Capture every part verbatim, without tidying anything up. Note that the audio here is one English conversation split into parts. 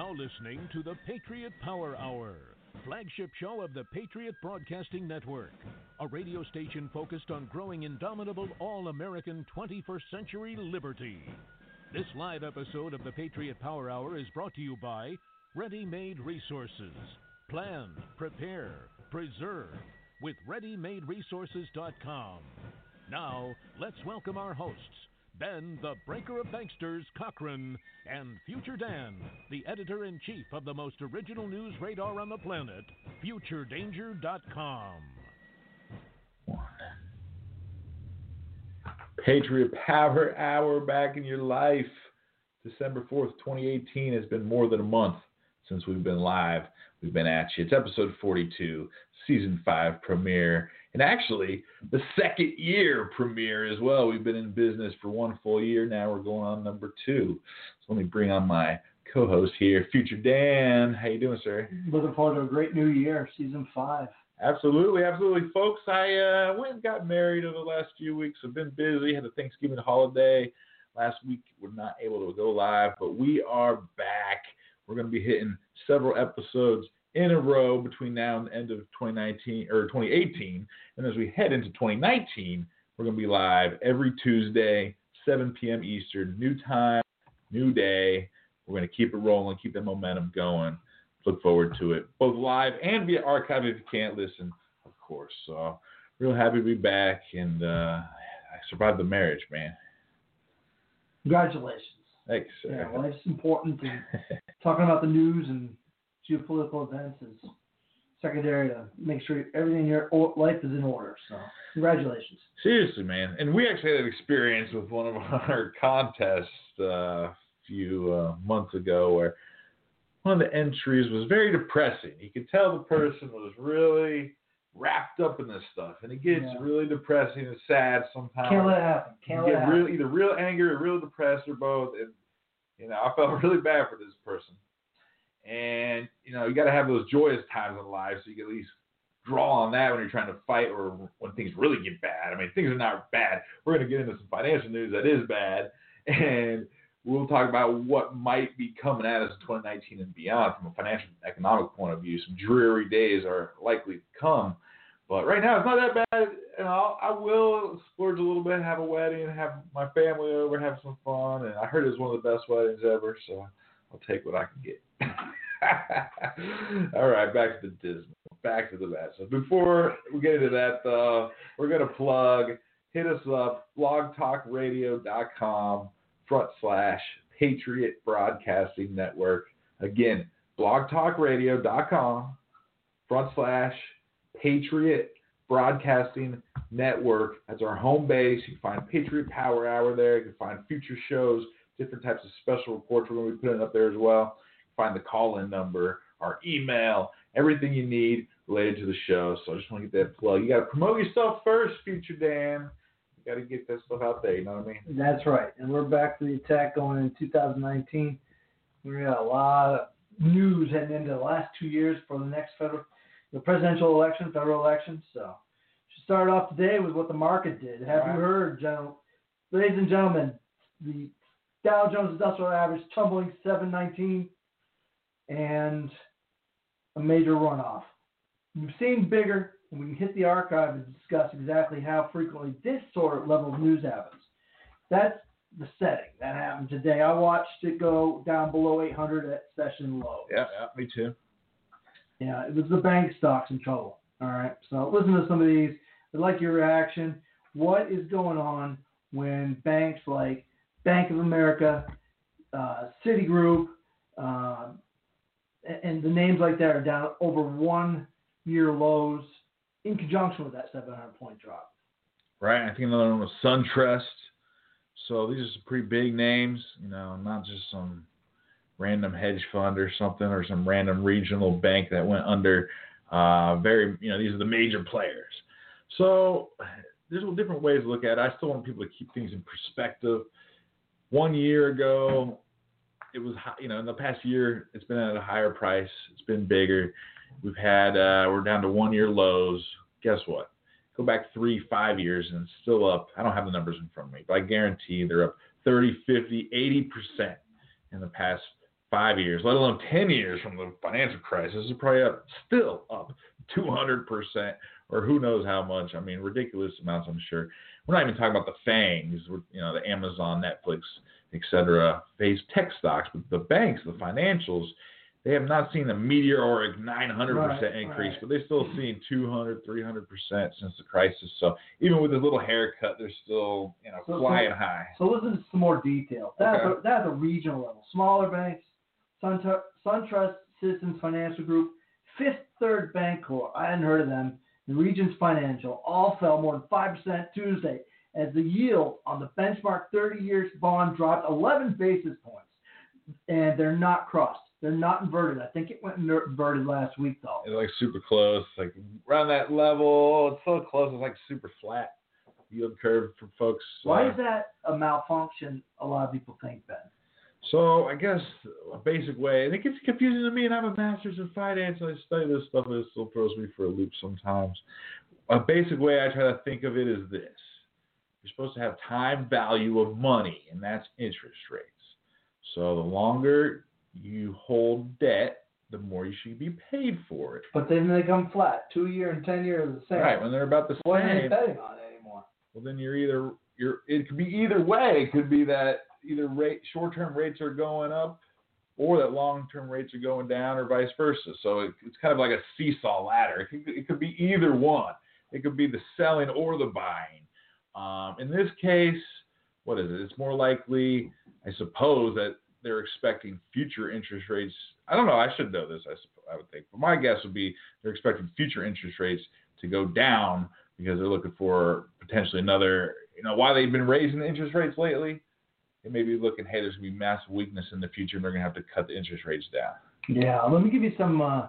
now listening to the Patriot Power Hour, flagship show of the Patriot Broadcasting Network, a radio station focused on growing indomitable all-American twenty-first century liberty. This live episode of the Patriot Power Hour is brought to you by Ready Made Resources. Plan, prepare, preserve with ready made resources dot com. Now, let's welcome our hosts, Ben, the Breaker of Banksters, Cochran, and Future Dan, the editor-in-chief of the most original news radar on the planet, future danger dot com. Patriot Power Hour back in your life. December fourth, twenty eighteen has been more than a month since we've been live. We've been at you. It's episode forty-two, season five premiere. And actually, the second year premiere as well. We've been in business for one full year. Now we're going on number two. So let me bring on my co-host here, Future Dan. How you doing, sir? Looking forward to a great new year, season five. Absolutely, absolutely. Folks, I uh, went and got married over the last few weeks. I've been busy. Had a Thanksgiving holiday. Last week, we're not able to go live, but we are back. We're going to be hitting several episodes in a row between now and the end of twenty nineteen or twenty eighteen. And as we head into twenty nineteen, we're going to be live every Tuesday, seven p.m. Eastern, new time, new day. We're going to keep it rolling, keep that momentum going. Look forward to it, both live and via archive if you can't listen, of course. So, real happy to be back, and uh, I survived the marriage, man. Congratulations. Thanks. Yeah, life's important, and talking about the news and geopolitical events is secondary to make sure everything in your life is in order. So, congratulations. Seriously, man. And we actually had an experience with one of our contests uh, a few uh, months ago where one of the entries was very depressing. You could tell the person was really wrapped up in this stuff, and it gets yeah. really depressing and sad sometimes. Can't let it happen. Can't you let get it real, happen. Either real angry or real depressed or both. And you know, I felt really bad for this person. And you know, you got to have those joyous times in life, so you can at least draw on that when you're trying to fight or when things really get bad. I mean, things are not bad. We're going to get into some financial news that is bad, and we'll talk about what might be coming at us in twenty nineteen and beyond from a financial and economic point of view. Some dreary days are likely to come. But right now, it's not that bad. And I'll, I will splurge a little bit, have a wedding, have my family over, have some fun. And I heard it's one of the best weddings ever, so I'll take what I can get. All right, back to the dismal. Back to the bad. So before we get into that, uh, we're going to plug, hit us up, blog talk radio dot com front slash Patriot Broadcasting Network. Again, blog talk radio dot com front slash Patriot Broadcasting Network. That's our home base. You can find Patriot Power Hour there. You can find future shows, different types of special reports we're going to be putting up there as well. Find the call-in number, our email, everything you need related to the show. So I just want to get that plug. You got to promote yourself first, Future Dan. You got to get that stuff out there, you know what I mean? That's right. And we're back to the attack going in two thousand nineteen. We got a lot of news heading into the last two years for the next federal, the presidential election, federal election. So should start off today with what the market did. Have right. you heard, gentlemen, ladies and gentlemen, the Dow Jones Industrial Average tumbling seven nineteen and a major runoff. We've seen bigger, and we can hit the archive and discuss exactly how frequently this sort of level of news happens. That's the setting. That happened today. I watched it go down below eight hundred at session low. Yeah, yeah, me too. Yeah, it was the bank stocks in trouble. All right, so listen to some of these. I'd like your reaction. What is going on when banks like Bank of America, uh, Citigroup, uh, and the names like that are down over one-year lows in conjunction with that seven hundred point drop? Right. I think another one was SunTrust. So these are some pretty big names, you know, not just some random hedge fund or something or some random regional bank that went under. Uh, very, you know, these are the major players. So there's different ways to look at it. I still want people to keep things in perspective. One year ago, it was, you know, in the past year, it's been at a higher price. It's been bigger. We've had, uh, we're down to one-year lows. Guess what? Go back three, five years, and it's still up. I don't have the numbers in front of me, but I guarantee they're up thirty, fifty, eighty percent in the past five years, let alone ten years from the financial crisis, is probably up, still up two hundred percent, or who knows how much. I mean, ridiculous amounts, I'm sure. We're not even talking about the FANGs, you know, the Amazon, Netflix, et cetera, phase tech stocks, but the banks, the financials, they have not seen a meteoric nine hundred percent right, increase, right. but they've still seen two hundred, three hundred percent since the crisis. So even with this little haircut, they're still, you know, so, flying so, high. So listen to some more detail. That's, okay. a, that's a regional level. Smaller banks, SunTrust, SunTrust Citizens Financial Group, Fifth Third Bancorp, I hadn't heard of them, and Regions Financial all fell more than five percent Tuesday as the yield on the benchmark thirty-year bond dropped eleven basis points, and they're not crossed. They're not inverted. I think it went inverted last week, though. It's like super close, like around that level. It's so close, it's like super flat yield curve for folks. Why uh, is that a malfunction, a lot of people think, Ben? So I guess a basic way, and it gets confusing to me, and I have a master's in finance, and I study this stuff, and it still throws me for a loop sometimes. A basic way I try to think of it is this. You're supposed to have time value of money, and that's interest rates. So the longer you hold debt, the more you should be paid for it. But then they come flat. Two year and ten year is the same. Right, when they're about the what same. What are they betting on anymore? Well, then you're either you're. It could be either way. It could be that either rate short-term rates are going up, or that long-term rates are going down, or vice versa. So it, it's kind of like a seesaw ladder. It could, it could be either one. It could be the selling or the buying. Um, in this case, what is it? It's more likely, I suppose, that they're expecting future interest rates. I don't know. I should know this, I, suppose, I would think. But my guess would be they're expecting future interest rates to go down because they're looking for potentially another, you know, why they've been raising the interest rates lately. They may be looking, hey, there's going to be massive weakness in the future, and they're going to have to cut the interest rates down. Yeah. Let me give you some uh,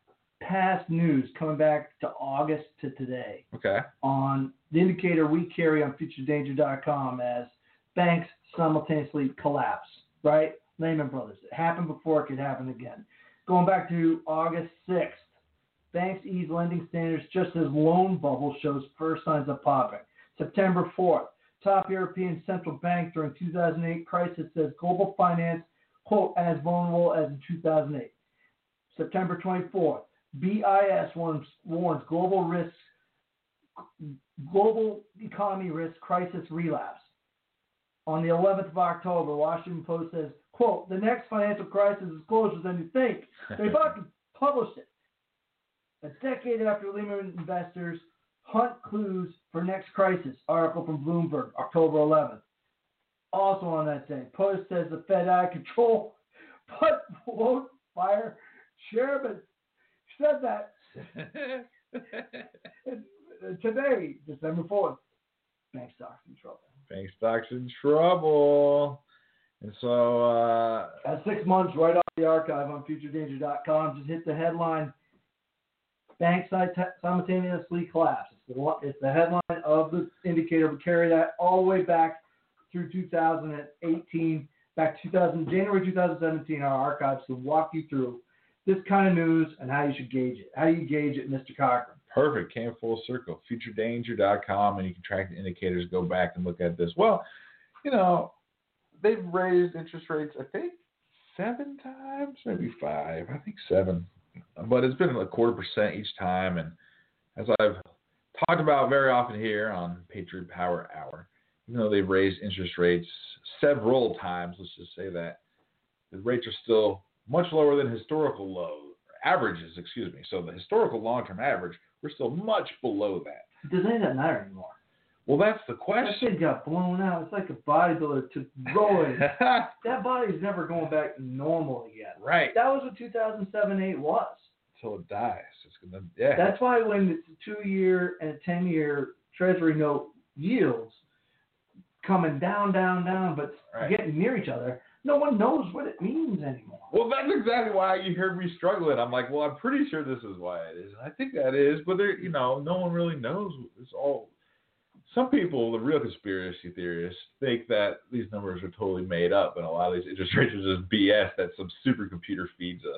past news coming back to August to today. Okay. On the indicator we carry on future danger dot com as banks simultaneously collapse. Right? Lehman Brothers. It happened before, it could happen again. Going back to August sixth, banks ease lending standards just as loan bubble shows first signs of popping. September fourth, top European central bank during two thousand eight crisis says global finance, quote, as vulnerable as in two thousand eight. September twenty-fourth, B I S warns, warns global risks, global economy risk crisis relapse. On the eleventh of October, Washington Post says, quote, the next financial crisis is closer than you think. They fucking published it. A decade after Lehman investors hunt clues for next crisis. Article from Bloomberg, October eleventh. Also on that day, Post says the Fed out of control, but won't fire chairman. Said that today, December fourth. Bank stocks in trouble. Bank stocks in trouble. And so... Uh, At six months, right off the archive on future danger dot com, just hit the headline, banks simultaneously collapse. It's the, it's the headline of the indicator. We carry that all the way back through two thousand eighteen, back to two thousand, January two thousand seventeen, our archives to walk you through this kind of news and how you should gauge it. How do you gauge it, Mister Cochran? Perfect. Came full circle. future danger dot com, and you can track the indicators, go back and look at this. Well, you know, they've raised interest rates, I think, seven times, maybe five. I think seven. But it's been a quarter percent each time. And as I've talked about very often here on Patriot Power Hour, even though they've raised interest rates several times, let's just say that, the rates are still much lower than historical low averages, excuse me. So the historical long-term average, we're still much below that. Does any of that matter anymore? Well, that's the That question. kid got blown out. It's like a bodybuilder to rolling. That body's never going back to normal again. Right. That was what two thousand seven eight was. Until it dies. It's gonna, yeah. That's why when it's a two-year and a ten-year Treasury note yields coming down, down, down, but right. getting near each other, no one knows what it means anymore. Well, that's exactly why you heard me struggling. I'm like, well, I'm pretty sure this is why it is. And I think that is, but there, you know, no one really knows. It's all. Some people, the real conspiracy theorists, think that these numbers are totally made up, and a lot of these interest rates are just B S that some supercomputer feeds us.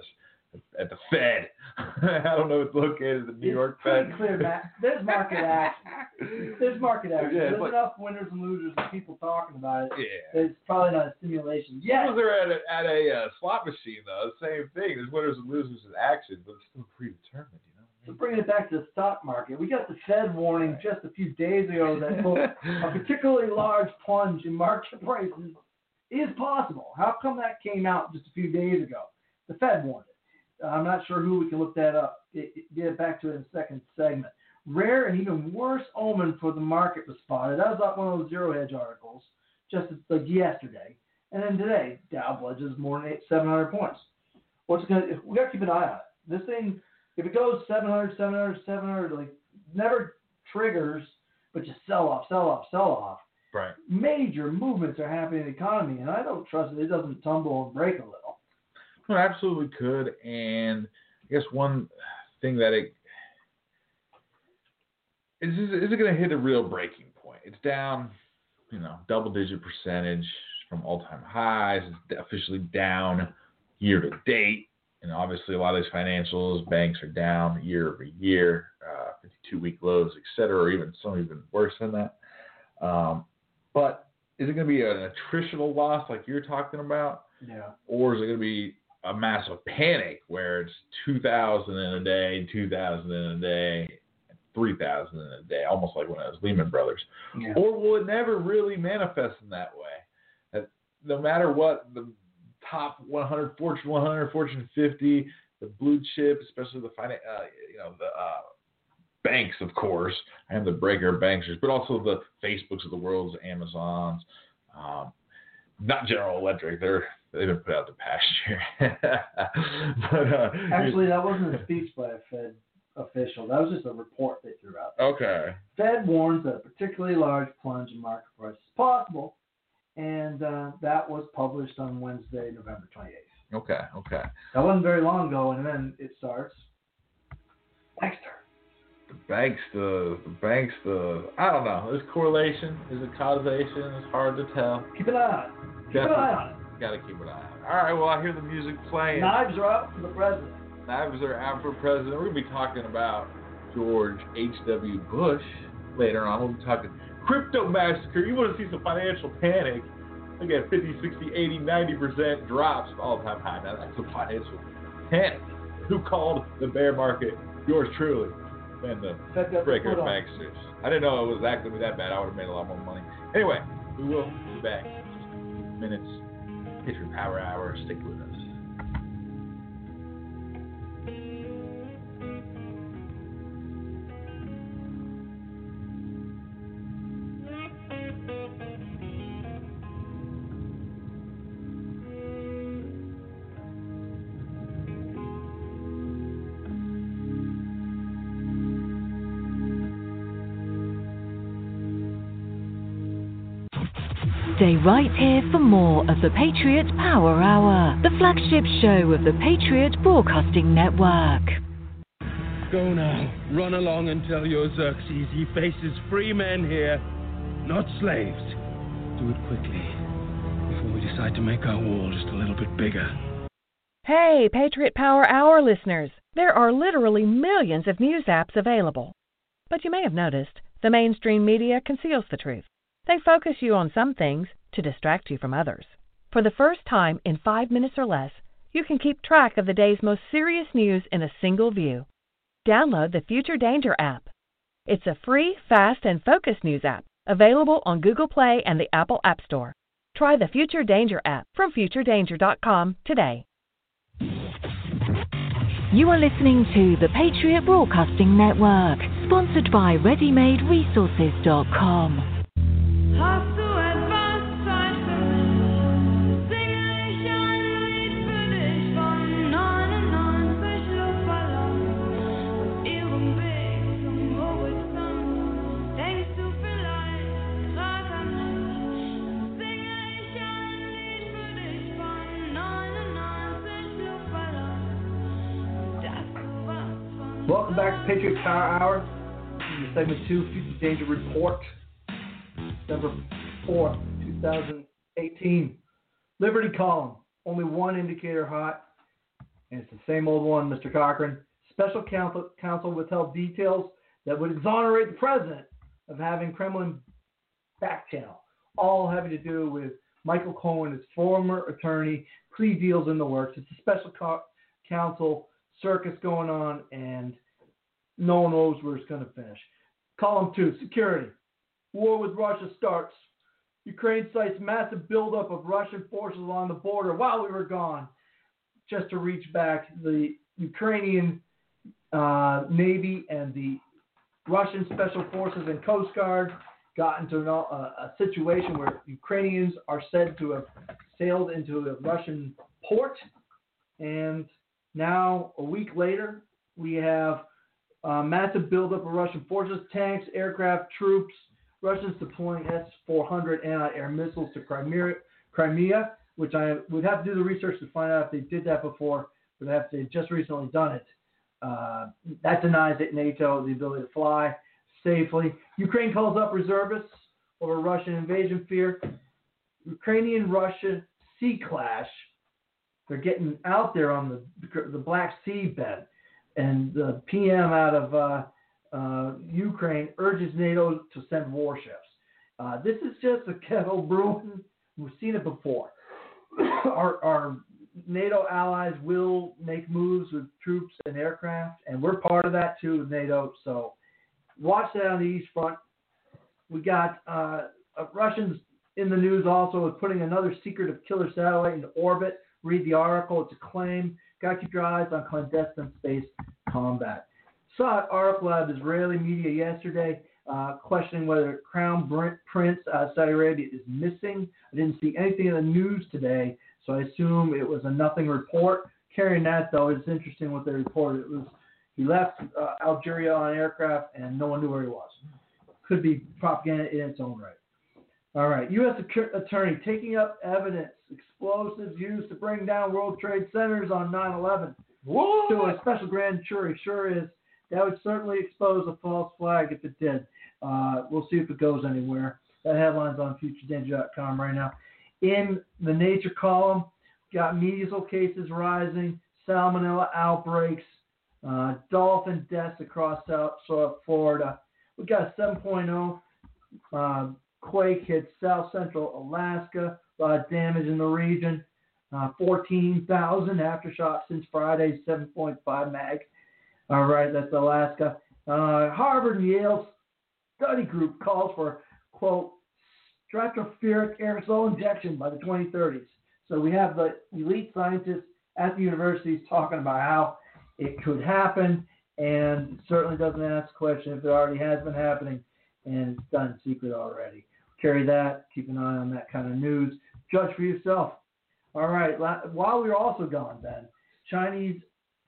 at the Fed. I don't know if it's located at the New It's York pretty Fed. clear, Matt. There's market action. There's market action. Yeah, There's like, enough winners and losers and people talking about it. Yeah. It's probably not a simulation. Yes. Suppose they're at a, at a uh, slot machine, though. The same thing. There's winners and losers in action, but it's still predetermined, you know? So bringing it back to the stock market, we got the Fed warning just a few days ago that quote, a particularly large plunge in market prices is possible. How come that came out just a few days ago? The Fed warned it. Uh, I'm not sure who we can look that up. It, it, get back to it in the second segment. Rare and even worse omen for the market was spotted. That was up one of those Zero Hedge articles just like yesterday. And then today, Dow pledges more than eight, seven hundred points. What's going to, we got to keep an eye on it. This thing, if it goes seven hundred, seven hundred, seven hundred, like never triggers, but just sell off, sell off, sell off. Right. Major movements are happening in the economy, and I don't trust it. It doesn't tumble and break a little. Well, absolutely could. And I guess one thing that it is, is, is it going to hit a real breaking point? It's down, you know, double-digit percentage from all-time highs. It's officially down year to date. And obviously, a lot of these financials, banks are down year over year, uh, fifty-two week lows, et cetera, or even some even worse than that. Um, but is it going to be an attritional loss like you're talking about? Yeah. Or is it going to be a massive panic where it's two thousand in a day, two thousand in a day, three thousand in a day, almost like when it was Lehman Brothers? Yeah. Or will it never really manifest in that way? That no matter what, the top one hundred, Fortune one hundred, Fortune fifty, the blue chip, especially the finan- uh, you know, the uh, banks, of course, and the breaker banksters, but also the Facebooks of the world, Amazons, um, not General Electric. They're they've been put out to pasture. but uh, Actually, that wasn't a speech by a Fed official. That was just a report they threw out. Okay. Fed warns that a particularly large plunge in market price is possible, and uh, that was published on Wednesday, November twenty-eighth. Okay. Okay. That wasn't very long ago, and then it starts. Dexter. The banks, the, the banks, the I don't know. Is correlation? Is it causation? It's hard to tell. Keep an eye on it. Keep Definitely. an eye on it. Got to keep an eye on it. All right. Well, I hear the music playing. Knives are out for the president. Knives are out for president. We're going to be talking about George H W Bush later on. We'll be talking crypto massacre. You want to see some financial panic? Look at fifty, sixty, eighty, ninety percent drops all-time high. Now that's a financial panic. Who called the bear market? Yours truly. And the breaker banksters. I didn't know it was actually that bad. I would have made a lot more money. Anyway, we will be back in just a few minutes. Patriot Power Hour. Stick with us. Stay right here for more of the Patriot Power Hour, the flagship show of the Patriot Broadcasting Network. Go now, run along and tell your Xerxes he faces free men here, not slaves. Do it quickly, before we decide to make our wall just a little bit bigger. Hey, Patriot Power Hour listeners, there are literally millions of news apps available. But you may have noticed, the mainstream media conceals the truth. They focus you on some things to distract you from others. For the first time in five minutes or less, you can keep track of the day's most serious news in a single view. Download the Future Danger app. It's a free, fast, and focused news app available on Google Play and the Apple App Store. Try the Future Danger app from future danger dot com today. You are listening to the Patriot Broadcasting Network, sponsored by ready made resources dot com. Welcome back to Patriot Power Hour. This is segment two, Future Danger Report, December fourth, twenty eighteen. Liberty column, only one indicator hot. and it's the same old one, Mister Cochran. Special counsel, counsel withheld details that would exonerate the president of having Kremlin back channel, all having to do with Michael Cohen, his former attorney, plea deals in the works. It's a special co- counsel circus going on, and no one knows where it's going to finish. Column two, security. War with Russia starts. Ukraine cites massive buildup of Russian forces along the border while we were gone, just to reach back. The Ukrainian uh, Navy and the Russian Special Forces and Coast Guard got into a, a situation where Ukrainians are said to have sailed into a Russian port, and now a week later we have a massive buildup of Russian forces, tanks, aircraft, troops. Russians deploying S four hundred anti-air missiles to Crimea, Crimea, which I would have to do the research to find out if they did that before, but if they've just recently done it. Uh, that denies it NATO the ability to fly safely. Ukraine calls up reservists over Russian invasion fear. Ukrainian-Russia sea clash. They're getting out there on the the Black Sea bed, and the P M out of uh, uh, Ukraine urges NATO to send warships. Uh, this is just a kettle brewing. We've seen it before. our, our NATO allies will make moves with troops and aircraft, and we're part of that too with NATO. So watch that on the East Front. We got uh, Russians in the news also with putting another secretive killer satellite into orbit. Read the article. It's a claim. Got to keep your eyes on clandestine space combat. Saw an article out of Israeli media yesterday uh, questioning whether Crown Prince out of Saudi Arabia is missing. I didn't see anything in the news today, so I assume it was a nothing report. Carrying that, though, it's interesting what they reported. It was he left uh, Algeria on an aircraft and no one knew where he was. Could be propaganda in its own right. All right, U S attorney taking up evidence, explosives used to bring down World Trade Centers on nine eleven. What? So a special grand jury sure is. That would certainly expose a false flag if it did. Uh, we'll see if it goes anywhere. That headline's on future danger dot com right now. In the Nature column, got measles cases rising, salmonella outbreaks, uh, dolphin deaths across South Florida. We got a seven point oh. Uh, quake hit south central Alaska. A lot of damage in the region. Uh, fourteen thousand aftershocks since Friday's seven point five mag. All right, that's Alaska. Uh, Harvard and Yale study group calls for, quote, stratospheric aerosol injection by the twenty thirties. So we have the elite scientists at the universities talking about how it could happen, and it certainly doesn't ask the question if it already has been happening and it's done in secret already. Carry that. Keep an eye on that kind of news. Judge for yourself. All right. While we were also gone, Ben, Chinese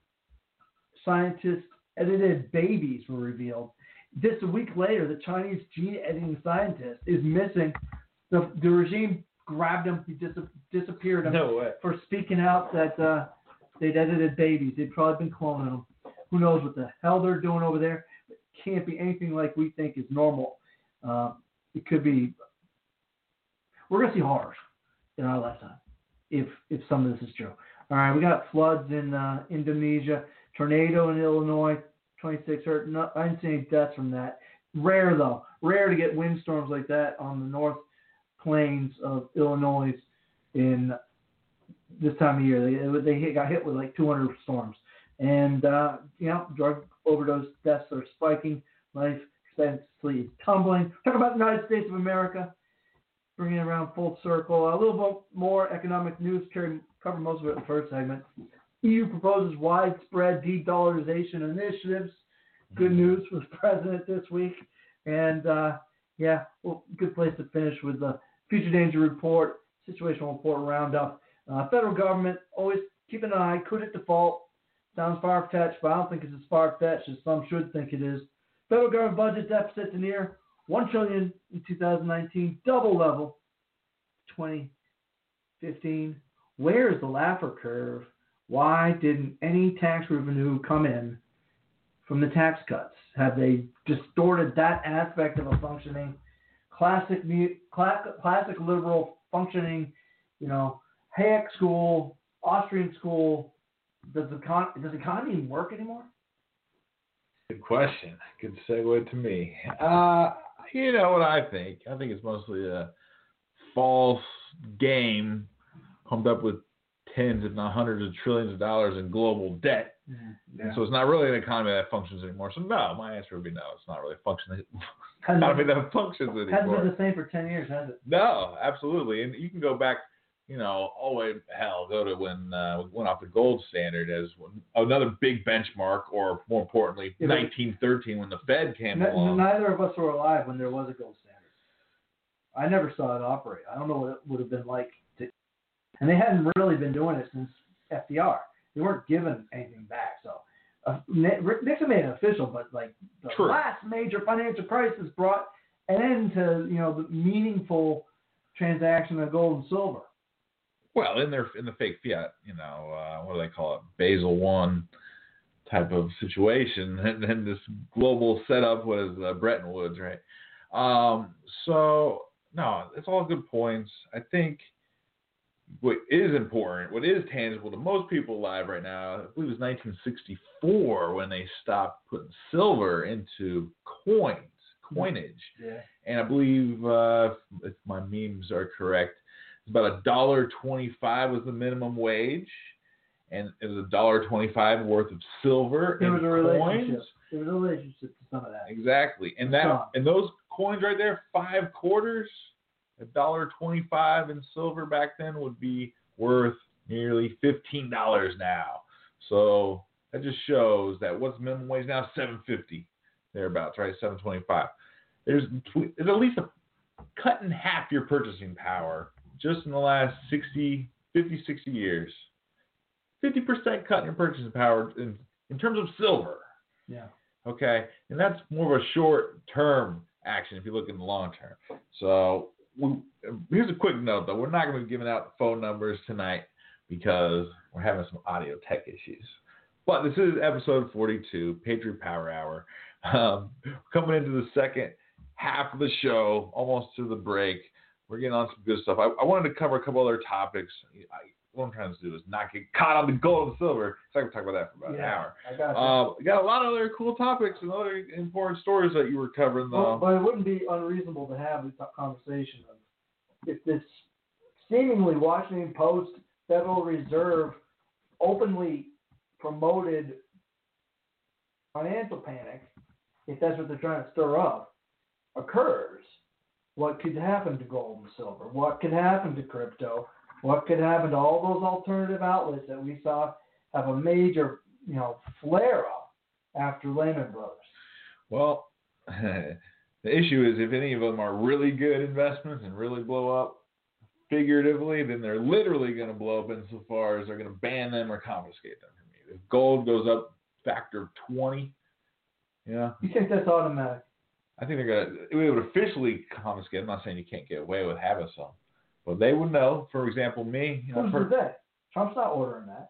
scientists edited babies were revealed. This a week later, the Chinese gene editing scientist is missing. The, the regime grabbed him. He dis- disappeared him No way. for speaking out that uh, they'd edited babies. They'd probably been cloning them. Who knows what the hell they're doing over there? It can't be anything like we think is normal. Uh, it could be. We're going to see horrors in our lifetime if if some of this is true. All right, we got floods in uh, Indonesia, tornado in Illinois, twenty-six hurt. No, I didn't see any deaths from that. Rare, though. Rare to get windstorms like that on the north plains of Illinois in this time of year. They, they hit, got hit with like two hundred storms. And, uh, you know, drug overdose deaths are spiking. Life expectancy is tumbling. Talk about the United States of America. Bringing it around full circle. A little bit more economic news. Carry, cover most of it in the first segment. E U proposes widespread de-dollarization initiatives. Good news for the president this week. And, uh, yeah, well, good place to finish with the Future Danger Report, Situational Report Roundup. Uh, federal government, always keep an eye. Could it default? Sounds far-fetched, but I don't think it's as far-fetched as some should think it is. Federal government budget deficit to near one trillion dollars in two thousand nineteen, double level twenty fifteen. Where is the Laffer curve? Why didn't any tax revenue come in from the tax cuts? Have they distorted that aspect of a functioning classic classic liberal functioning, you know, Hayek school, Austrian school, does the con does the economy even work anymore? Good question. Good segue to me. Uh, you know what I think? I think it's mostly a false game pumped up with tens, if not hundreds of trillions of dollars in global debt. Mm-hmm. Yeah. And so it's not really an economy that functions anymore. So no, my answer would be no. It's not really a functioning economy that functions anymore. Hasn't been the same for ten years, has it? No, absolutely. And you can go back, you know, all the way, hell, go to when uh, we went off the gold standard as one, another big benchmark, or more importantly, yeah, nineteen thirteen when the Fed came n- along. Neither of us were alive when there was a gold standard. I never saw it operate. I don't know what it would have been like. To, and they hadn't really been doing it since F D R. They weren't giving anything back. So uh, Nixon made it official, but like the True. last major financial crisis brought an end to, you know, the meaningful transaction of gold and silver. Well, in their in the fake fiat, you know, uh, what do they call it? Basel One type of situation, and then this global setup was uh, Bretton Woods, right? Um, so no, it's all good points. I think what is important, what is tangible to most people alive right now, I believe it was nineteen sixty-four when they stopped putting silver into coins, coinage, yeah. And I believe uh, if my memes are correct, about a dollar twenty-five was the minimum wage, and it was a dollar twenty-five worth of silver there in was a coins. Relationship. There was a relationship to some of that. Exactly, and that Some. and those coins right there, five quarters, a dollar twenty-five in silver back then would be worth nearly fifteen dollars now. So that just shows that what's minimum wage now? Seven fifty, thereabouts, right? Seven twenty-five. There's there's at least a cut in half your purchasing power. Just in the last sixty, fifty, sixty years, fifty percent cut in your purchasing power in, in terms of silver. Yeah. Okay. And that's more of a short-term action if you look in the long term. So we, here's a quick note, though. We're not going to be giving out phone numbers tonight because we're having some audio tech issues. But this is episode forty-two, Patriot Power Hour. Um, coming into the second half of the show, almost to the break. We're getting on some good stuff. I, I wanted to cover a couple other topics. I, what I'm trying to do is not get caught on the gold and silver. So I can talk about that for about yeah, an hour. I got, um, got a lot of other cool topics and other important stories that you were covering, though. Well, but it wouldn't be unreasonable to have this conversation of if this seemingly Washington Post Federal Reserve openly promoted financial panic, if that's what they're trying to stir up, occurs. What could happen to gold and silver? What could happen to crypto? What could happen to all those alternative outlets that we saw have a major, you know, flare-up after Lehman Brothers? Well, the issue is if any of them are really good investments and really blow up figuratively, then they're literally going to blow up insofar as they're going to ban them or confiscate them from you. If gold goes up factor twenty, yeah. You think that's automatic? I think they're going to, we would officially confiscate. I'm not saying you can't get away with having some, but they would know. For example, me. You know, Who's per- that? Trump's not ordering that.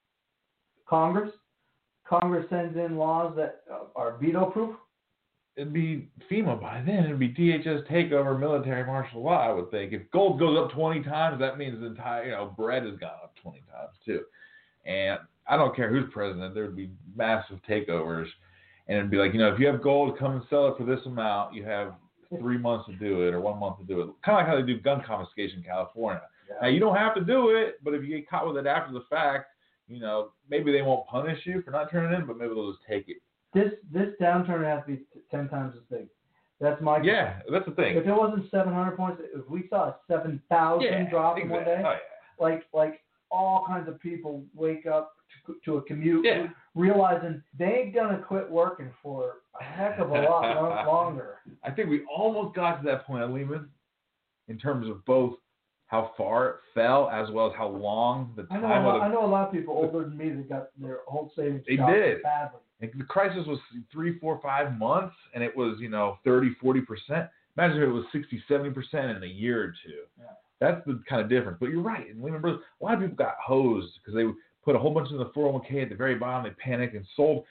Congress? Congress sends in laws that are veto-proof? It'd be FEMA by then. It'd be D H S takeover, military martial law, I would think. If gold goes up twenty times, that means the entire, you know, bread has gone up twenty times too. And I don't care who's president, there would be massive takeovers. And it'd be like, you know, if you have gold, come and sell it for this amount. You have three months to do it or one month to do it. Kind of like how they do gun confiscation in California. Yeah. Now, you don't have to do it, but if you get caught with it after the fact, you know, maybe they won't punish you for not turning in, but maybe they'll just take it. This this downturn has to be ten times as big. That's my concern. Yeah, that's the thing. If it wasn't seven hundred points, if we saw a seven thousand yeah, drop exactly. in one day, oh, yeah. like like all kinds of people wake up to, to a commute yeah. realizing they ain't going to quit working for a heck of a lot longer. I think we almost got to that point, Lehman, in terms of both how far it fell as well as how long the I time know, a lot, of the, I know a lot of people older than me that got their whole savings they shot did. badly. And the crisis was three, four, five months, and it was, you know, thirty, forty percent. Imagine if it was sixty, seventy percent in a year or two. Yeah. That's the kind of difference. But you're right. In Lehman Brothers, a lot of people got hosed because they put a whole bunch in the four oh one k at the very bottom. They panicked and sold.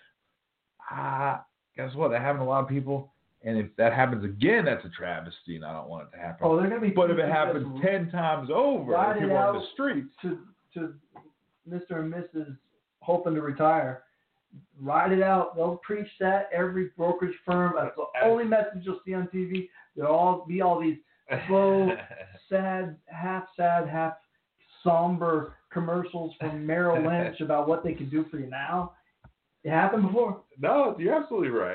Ah, guess what? That happened to a lot of people. And if that happens again, that's a travesty, and I don't want it to happen. Oh, they're going to be. But if it happens ten times over, if people are in the streets. To, to Mister and Missus hoping to retire, ride it out. They'll preach that every brokerage firm. That's the only message you'll see on T V. There'll all be all these slow, sad, half sad, half somber commercials from Merrill Lynch about what they can do for you now. It happened before. No, you're absolutely right.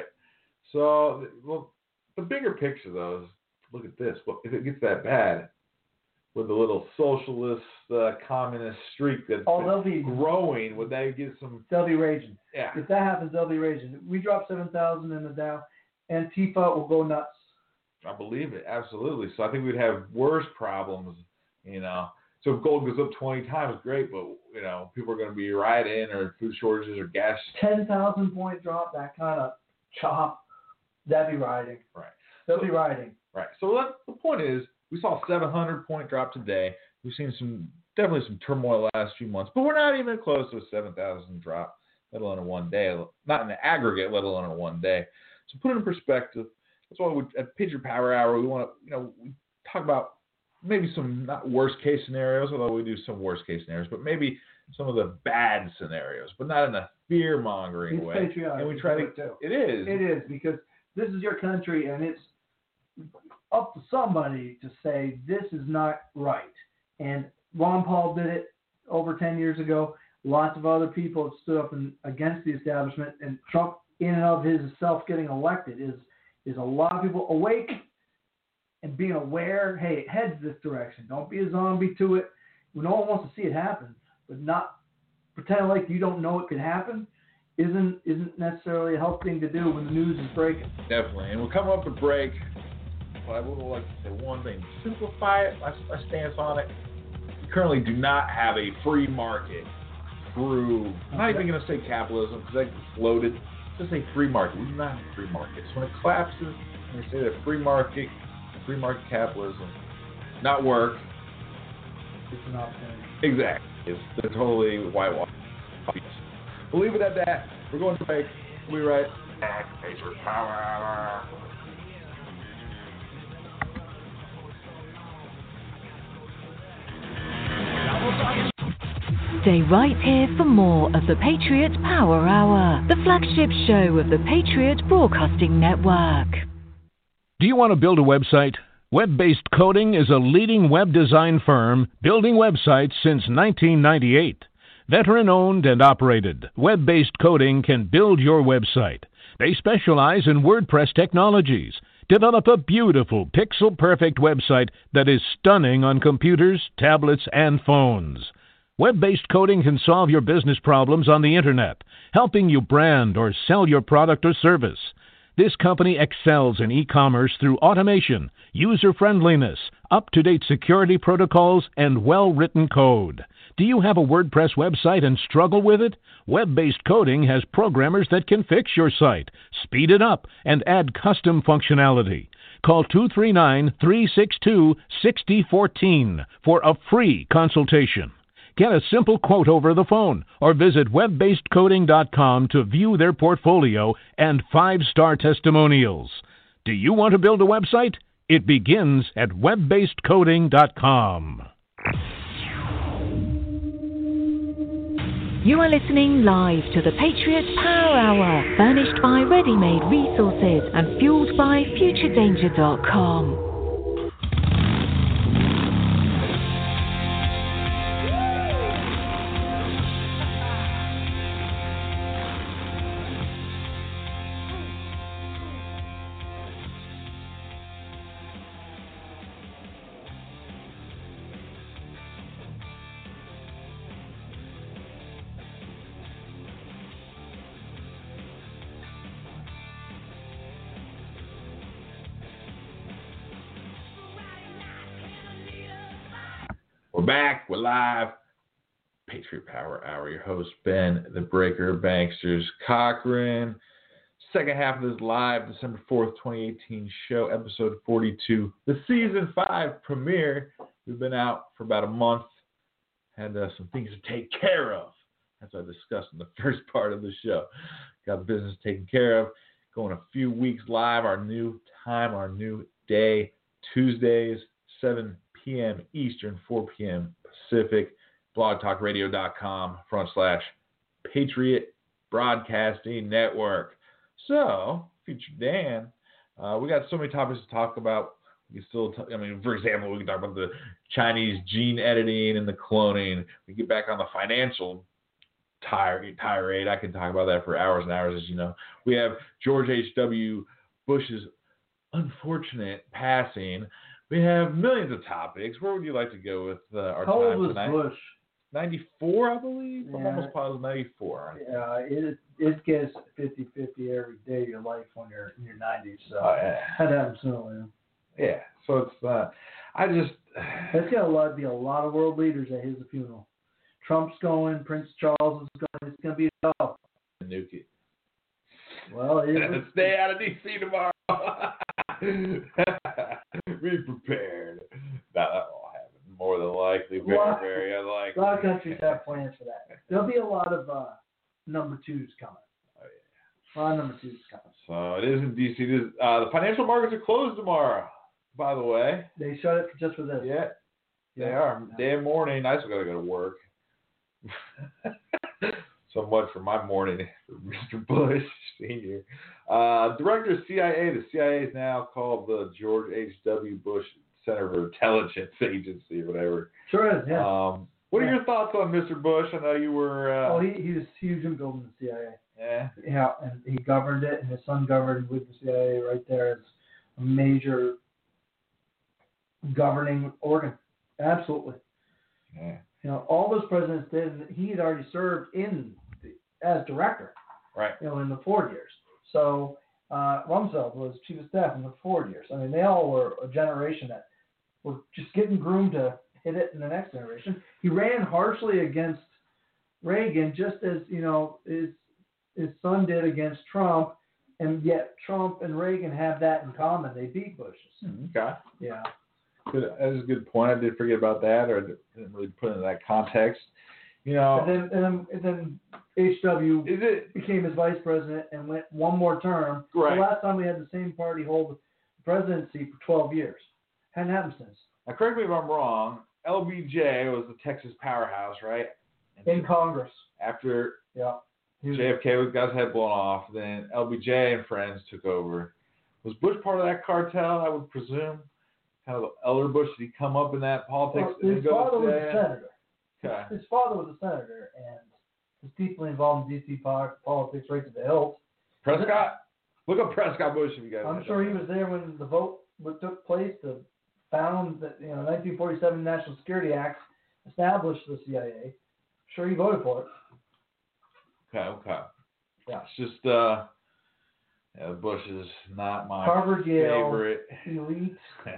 So, well, the bigger picture, though, is look at this. Well, if it gets that bad, with a little socialist, uh, communist streak that's oh, they'll be growing, would they get some? They'll be raging. Yeah. If that happens, they'll be raging. If we drop seven thousand in the Dow, Antifa will go nuts. I believe it, absolutely. So I think we'd have worse problems, you know. So if gold goes up twenty times, great, but, you know, people are going to be rioting or food shortages or gas. ten thousand point drop, that kind of chop, that'd be rioting. Right. They'll so, be rioting. Right. So that, the point is, we saw a seven hundred point drop today. We've seen some, definitely some turmoil the last few months, but we're not even close to a seven thousand drop, let alone in one day. Not in the aggregate, let alone in one day. So put it in perspective. That's why we, at Patriot Power Hour, we want to, you know, we talk about maybe some not worst case scenarios, although we do some worst case scenarios, but maybe some of the bad scenarios, but not in a fear mongering way. It's patriotic. And we try to. It, too. it is. It is because this is your country, and it's up to somebody to say this is not right. And Ron Paul did it over ten years ago. Lots of other people have stood up and, against the establishment, and Trump, in and of himself getting elected, is is a lot of people awake and being aware, hey, it heads this direction. Don't be a zombie to it. No one wants to see it happen, but not pretend like you don't know it could happen isn't isn't necessarily a healthy thing to do when the news is breaking. Definitely. And we'll come up to break. Well, I would like to say one thing. Simplify it. My, my stance on it. We currently do not have a free market through, I'm not even going to say capitalism because that gets loaded. Just say free market. We do not have a free market. So when it collapses, when they say that free market, free market capitalism, not work. It's an opportunity. Exactly. It's they're totally whitewashed. We'll leave it at that. We're going to break. We'll be right back. Patriot Power Hour. Stay right here for more of the Patriot Power Hour, the flagship show of the Patriot Broadcasting Network. Do you want to build a website? Web-Based Coding is a leading web design firm building websites since nineteen ninety-eight. Veteran-owned and operated, Web-Based Coding can build your website. They specialize in WordPress technologies. Develop a beautiful, pixel-perfect website that is stunning on computers, tablets, and phones. Web-Based Coding can solve your business problems on the Internet, helping you brand or sell your product or service. This company excels in e-commerce through automation, user-friendliness, up-to-date security protocols, and well-written code. Do you have a WordPress website and struggle with it? Web-Based Coding has programmers that can fix your site, speed it up, and add custom functionality. Call two three nine, three six two, six zero one four for a free consultation. Get a simple quote over the phone or visit web based coding dot com to view their portfolio and five-star testimonials. Do you want to build a website? It begins at web based coding dot com. You are listening live to the Patriot Power Hour, furnished by Ready Made Resources and fueled by future danger dot com. We're back. We're live. Patriot Power Hour. Your host, Ben, the Breaker Banksters Cochran. Second half of this live December fourth, twenty eighteen show, episode forty-two. The season five premiere. We've been out for about a month. Had uh, some things to take care of, as I discussed in the first part of the show. Got business taken care of. Going a few weeks live. Our new time, our new day, Tuesdays, seven p.m. Eastern, four p.m. Pacific, blog talk radio dot com front slash Patriot Broadcasting Network. So, Future Dan, uh, we got so many topics to talk about. We can still, t- I mean, for example, we can talk about the Chinese gene editing and the cloning. We get back on the financial tire- tirade. I can talk about that for hours and hours, as you know. We have George H W. Bush's unfortunate passing. We have millions of topics. Where would you like to go with uh, our How time old was tonight? Bush? ninety-four, I believe. I'm Yeah. almost positive ninety-four. Yeah, it it gets fifty-fifty every day of your life when you're in your nineties. So Oh, yeah. that happens sooner or later. Yeah. So it's, uh, I just. There's got a lot be a lot of world leaders at his funeral. Trump's going, Prince Charles is going. It's going to be tough. Nuke it. Well, it was, Stay out of D C tomorrow. Be prepared. Now, that will happen more than likely. Very, Lot- very unlikely. a lot of countries have plans for that. There'll be a lot of uh, number twos coming. Oh, yeah. A lot of number twos coming. So it is in D C. It is, uh, the financial markets are closed tomorrow, by the way. They shut it just for this. Yeah, they Yeah. are. Day and morning. I still got to go to work. So much for my morning for Mister Bush Senior Uh, Director of C I A. The C I A is now called the George H W. Bush Center for Intelligence Agency, or whatever. Sure is, yeah. Um, what are your thoughts on Mister Bush? I know you were. Uh, oh, he, he was huge in building the C I A. yeah. Yeah, and he governed it, and his son governed with the C I A right there as a major governing organ. Absolutely. Yeah. You know, all those presidents did, and he had already served in the, as director. Right. You know, in the Ford years. So uh, Rumsfeld was chief of staff in the Ford years. I mean, they all were a generation that were just getting groomed to hit it in the next generation. He ran harshly against Reagan, just as you know his his son did against Trump, and yet Trump and Reagan have that in common. They beat Bush's. Okay. Yeah. Good. That is a good point. I did forget about that, or I didn't really put it in that context. You know, And then and then, and then H W is it became his vice president and went one more term. Right. The last time we had the same party hold the presidency for twelve years. Hadn't happened since. now? Correct me if I'm wrong. L B J was the Texas powerhouse, right? And In Congress. after Yeah. He was- J F K got his head blown off, then L B J and friends took over. Was Bush part of that cartel? I would presume. Kind of the elder Bush. Did he come up in that politics? well, his and go father was to- a senator. Okay. His father was a senator and was deeply involved in D C po- politics right to the hilt. Prescott. Look up Prescott Bush if you guys. I'm sure he was there when the vote what took place to found the you know nineteen forty-seven National Security Act established the C I A. I'm sure he voted for it. Okay. Okay. Yeah. It's just uh, yeah, Bush is not my Harvard, Yale, favorite. elite.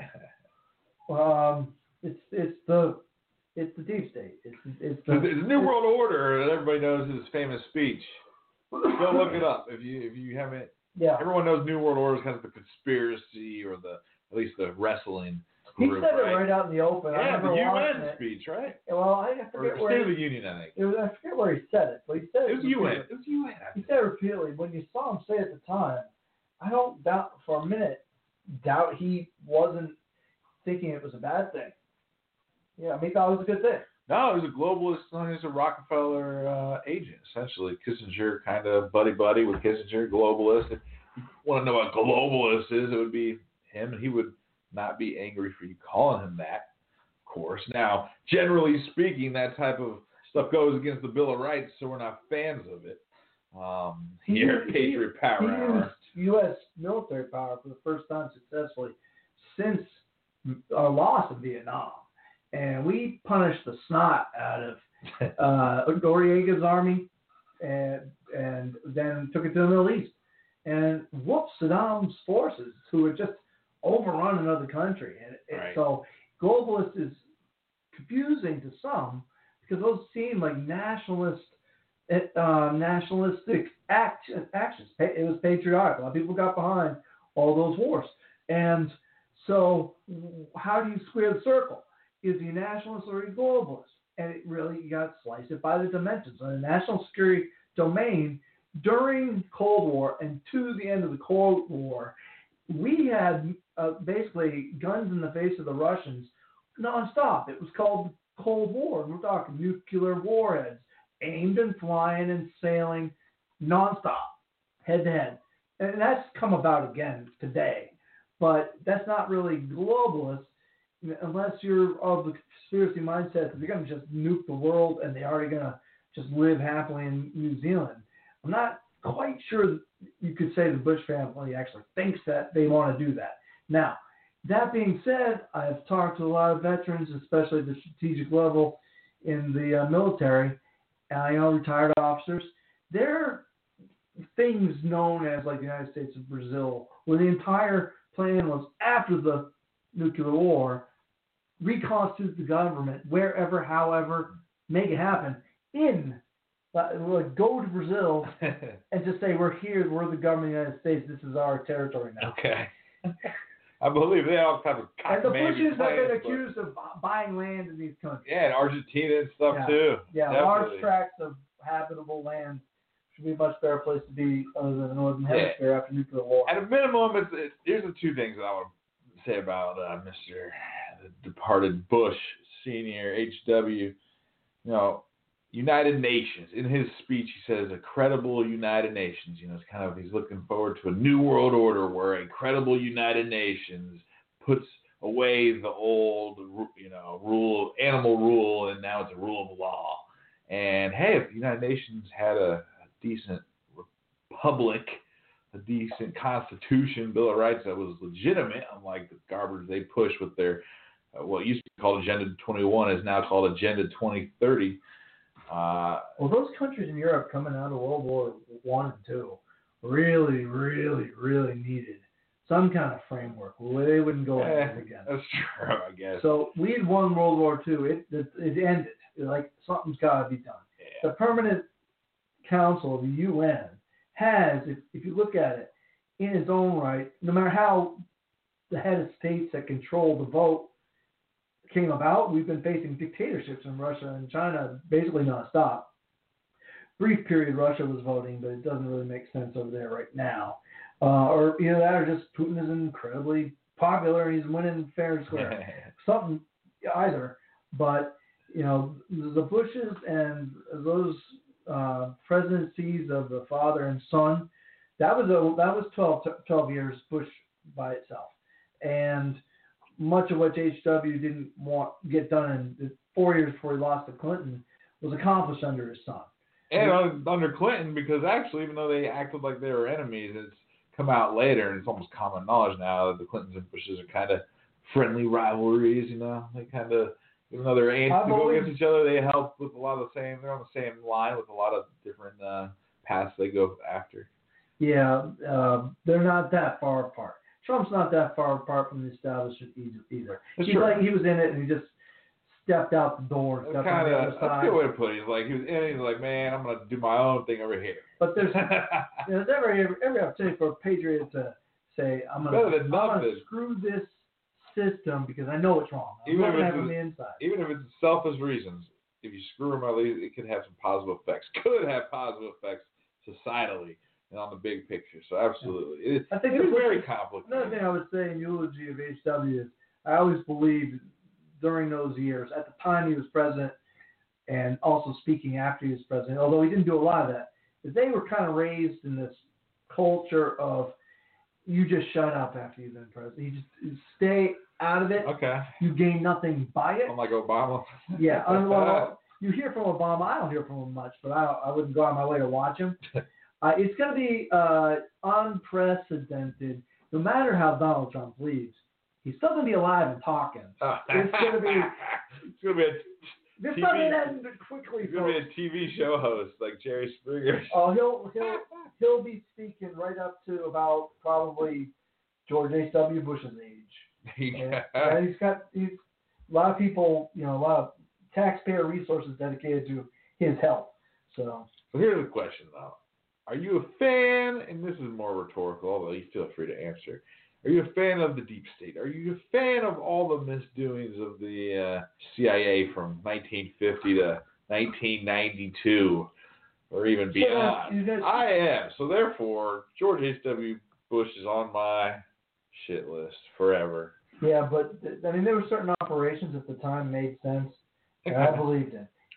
Um, it's it's the it's the deep state. It's it's the, The, the New World Order, and everybody knows his famous speech. Go look it up if you if you haven't. Yeah. Everyone knows New World Order is kind of the conspiracy or the at least the wrestling He group, said right? it right out in the open. I Yeah, the remember U watching N it. speech, right? Well, I Or forget the where State of he, the Union, I think. it was. I forget where he said it, but he said It was U N. repeatedly. It was U N. I He think. said it repeatedly. When you saw him say it at the time, I don't doubt for a minute doubt he wasn't thinking it was a bad thing. Yeah, I mean, he thought it was a good thing. No, he was a globalist. no, He was a Rockefeller uh, agent, essentially. Kissinger kind of buddy-buddy with Kissinger, globalist. If you want to know what a globalist is, it would be him, and he would not be angry for you calling him that, of course. Now, generally speaking, that type of stuff goes against the Bill of Rights, so we're not fans of it. Um, He here used- at Patriot Power he Hour. used U S military power for the first time successfully since our loss in Vietnam. And we punished the snot out of uh, Noriega's army and, and then took it to the Middle East. And whoops, Saddam's forces, who had just overrun another country. And it, Right. so globalist is confusing to some because those seem like nationalist uh, nationalistic act, actions. It was patriotic. A lot of people got behind all those wars. And so how do you square the circle? Is he a nationalist or is he a globalist? And it really, you got to slice it by the dimensions. On the national security domain, during Cold War and to the end of the Cold War, we had uh, basically guns in the face of the Russians nonstop. It was called the Cold War. We're talking nuclear warheads, aimed and flying and sailing nonstop, head to head. And that's come about again today. But that's not really globalist unless you're of the conspiracy mindset that they're going to just nuke the world and they're already going to just live happily in New Zealand. I'm not quite sure you could say the Bush family actually thinks that they want to do that. Now, that being said, I've talked to a lot of veterans, especially at the strategic level in the uh, military, and I know retired officers. There are things known as like the United States of Brazil, where the entire plan was after the nuclear war, reconstitute the government wherever, however, make it happen. In like go to Brazil and just say we're here, we're the government of the United States. This is our territory now. Okay. I believe they all kind of and the Bushes have been but... accused of buying land in these countries. Yeah, and Argentina and stuff yeah. too. Yeah, Definitely. Large tracts of habitable land should be a much better place to be other than the Northern Hemisphere yeah. after nuclear war. At a minimum, it's, it's, here's the two things that I want to say about uh, Mister the departed Bush Senior, H W. You know, United Nations. In his speech, he says a credible United Nations. You know, it's kind of he's looking forward to a new world order where a credible United Nations puts away the old, you know, rule, animal rule, and now it's a rule of law. And hey, if the United Nations had a, a decent republic, a decent constitution, Bill of Rights that was legitimate, unlike the garbage they push with their uh, what used to be called Agenda twenty-one is now called Agenda twenty thirty. Uh, well, those countries in Europe coming out of World War One and Two really, really, really needed some kind of framework where they wouldn't go at eh, it again. That's true, I guess. So we had won World War Two. It it, it ended. It, like something's got to be done. Yeah. The Permanent Council of the U N has, if, if you look at it, in its own right, no matter how the head of states that control the vote came about, we've been facing dictatorships in Russia and China basically nonstop. Brief period, Russia was voting, but it doesn't really make sense over there right now. Uh, or either that or just Putin is incredibly popular and he's winning fair and square. Something, either. But, you know, the Bushes and those uh, presidencies of the father and son, that was a, that was twelve, twelve years Bush by itself. And much of what H W didn't want get done in the four years before he lost to Clinton was accomplished under his son. And under Clinton, because actually, even though they acted like they were enemies, it's come out later, and it's almost common knowledge now that the Clintons and Bushes are kind of friendly rivalries, you know? They kind of, even though they're aims to go against each other, they help with a lot of the same, they're on the same line with a lot of different uh, paths they go after. Yeah, uh, they're not that far apart. Trump's not that far apart from the establishment either. He's sure. like he was in it and he just stepped out the door and stepped on the other That's side. a good way to put it. He's like he was in it. He's like, man, I'm gonna do my own thing over here. But there's there's every every opportunity for a patriot to say, I'm gonna, I'm gonna screw this system because I know it's wrong. I'm even if gonna it's have a, the inside. Even if it's selfish reasons, if you screw them, at least it could have some positive effects. Could have positive effects societally. And on the big picture, so absolutely, yeah. it, I think it is the, very complicated. Another thing I would say in eulogy of H W is I always believed during those years, at the time he was president, and also speaking after he was president, although he didn't do a lot of that, is they were kind of raised in this culture of you just shut up after you've been president. You just you stay out of it. Okay. You gain nothing by it. Unlike Obama. Yeah. Well, you hear from Obama. I don't hear from him much, but I I wouldn't go out of my way to watch him. Uh, it's going to be uh, unprecedented. No matter how Donald Trump leaves, he's still going to be alive and talking. It's going to be. It's going to be a. This T V, doesn't end quickly. He's going to be a T V show host like Jerry Springer. Oh, he'll he'll he'll be speaking right up to about probably George H W Bush's age. Yeah. And he's got he's a lot of people, you know, a lot of taxpayer resources dedicated to his health. So. So here's the question, though. Are you a fan, and this is more rhetorical, although you feel free to answer, are you a fan of the deep state? Are you a fan of all the misdoings of the uh, C I A from nineteen fifty to nineteen ninety-two, or even beyond? Yeah, I am. So therefore, George H W Bush is on my shit list forever. Yeah, but, I mean, there were certain operations at the time made sense, and I believed in.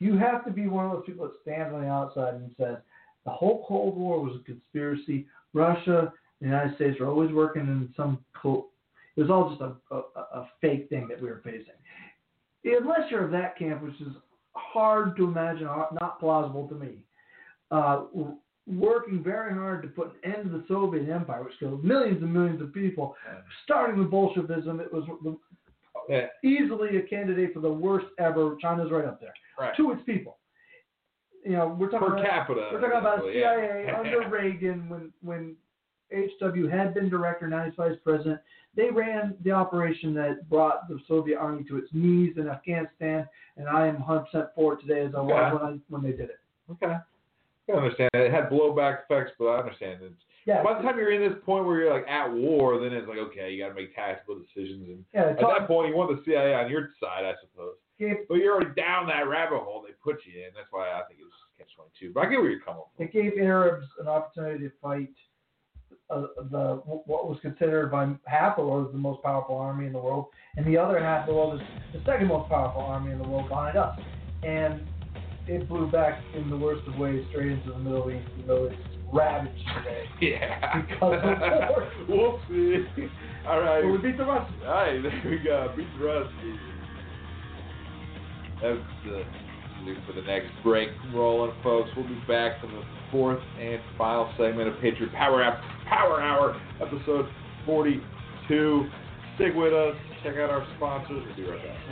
You have to be one of those people that stands on the outside and says the whole Cold War was a conspiracy. Russia, the United States were always working in some co- it was all just a, a, a fake thing that we were facing. Unless you're of that camp, which is hard to imagine, not plausible to me, uh, working very hard to put an end to the Soviet Empire, which killed millions and millions of people, starting with Bolshevism. It was the, yeah. easily a candidate for the worst ever. China's right up there. Right. To its people. You know, we're talking per about, capita. We're talking about C I A yeah. under Reagan when when H W had been director, now he's vice president. They ran the operation that brought the Soviet army to its knees in Afghanistan, and I am one hundred percent for it today as I was okay. when, I, when they did it. Okay. I understand. It had blowback effects, but I understand it. Yeah, by the time you're in this point where you're like at war, then it's like, okay, you got to make tactical decisions. And yeah, at that point, you want the C I A on your side, I suppose. Gave, but you're already down that rabbit hole they put you in. That's why I think it was catch twenty-two. But I get where you're coming from. It gave Arabs an opportunity to fight uh, the what was considered by half the world as the most powerful army in the world, and the other half of the world is the second most powerful army in the world behind us. And it blew back in the worst of ways straight into the Middle East. You know, it's ravaged today. Yeah. Because of war. Whoopsie. All right. Well, we beat the Russians. All right, there we go. Beat the Russians. That's the do for the next break. Rolling, folks. We'll be back for the fourth and final segment of Patriot Power Hour, Power Hour, episode forty-two. Stick with us. Check out our sponsors. We'll be right back.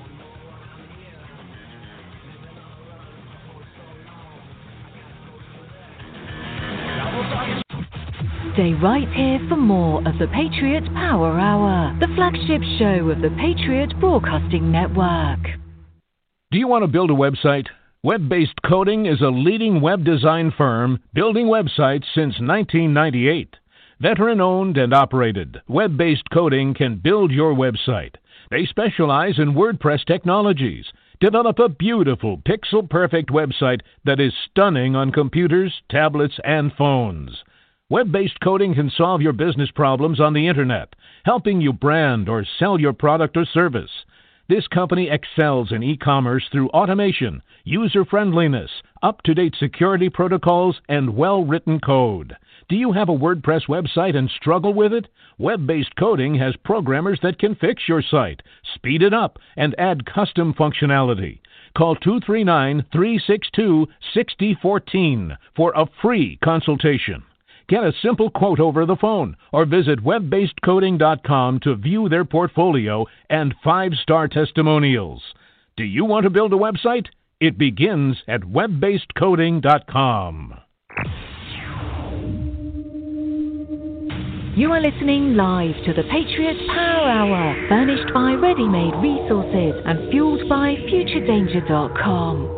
Stay right here for more of the Patriot Power Hour, the flagship show of the Patriot Broadcasting Network. Do you want to build a website? Web-Based Coding is a leading web design firm building websites since nineteen ninety-eight. Veteran-owned and operated, Web-Based Coding can build your website. They specialize in WordPress technologies. Develop a beautiful, pixel-perfect website that is stunning on computers, tablets, and phones. Web-Based Coding can solve your business problems on the Internet, helping you brand or sell your product or service. This company excels in e-commerce through automation, user-friendliness, up-to-date security protocols, and well-written code. Do you have a WordPress website and struggle with it? Web-Based Coding has programmers that can fix your site, speed it up, and add custom functionality. Call two three nine, three six two, six zero one four for a free consultation. Get a simple quote over the phone or visit web based coding dot com to view their portfolio and five-star testimonials. Do you want to build a website? It begins at web based coding dot com. You are listening live to the Patriot Power Hour, furnished by Ready Made Resources and fueled by future danger dot com.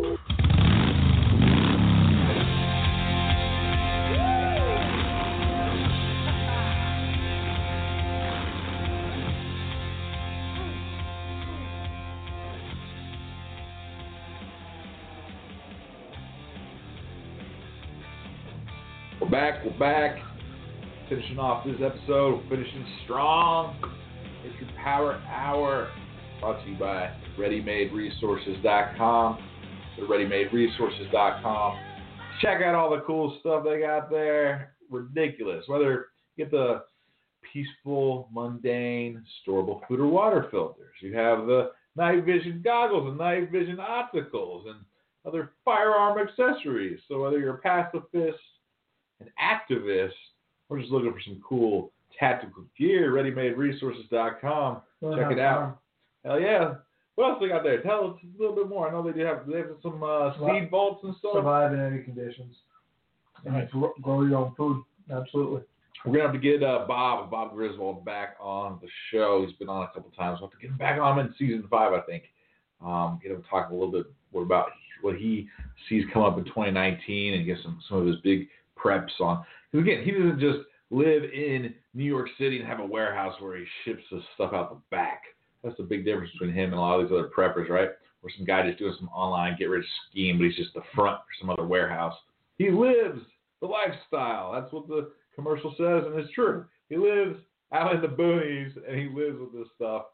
We're back, we're back. Finishing off this episode, finishing strong. It's your Power Hour, brought to you by ready made resources dot com. ready made resources dot com. Check out all the cool stuff they got there. Ridiculous. Whether you get the peaceful, mundane, storable food or water filters. You have the night vision goggles and night vision opticals and other firearm accessories. So whether you're a pacifist, an activist, or just looking for some cool tactical gear, ready made resources dot com. Check it out. Hell yeah. What else they got there? Tell us a little bit more. I know they do have, they have some uh, seed vaults and stuff. Survive in any conditions. And Right. grow, grow your own food. Absolutely. We're going to have to get uh, Bob, Bob Griswold back on the show. He's been on a couple times. We'll have to get him back on in season five, I think. Um, get him to talk a little bit more about what he sees come up in twenty nineteen and get some, some of his big preps on. Because again, he doesn't just live in New York City and have a warehouse where he ships his stuff out the back. That's the big difference between him and a lot of these other preppers, right? Where some guy just doing some online get-rich scheme, but he's just the front for some other warehouse. He lives the lifestyle. That's what the commercial says, and it's true. He lives out in the boonies, and he lives with this stuff.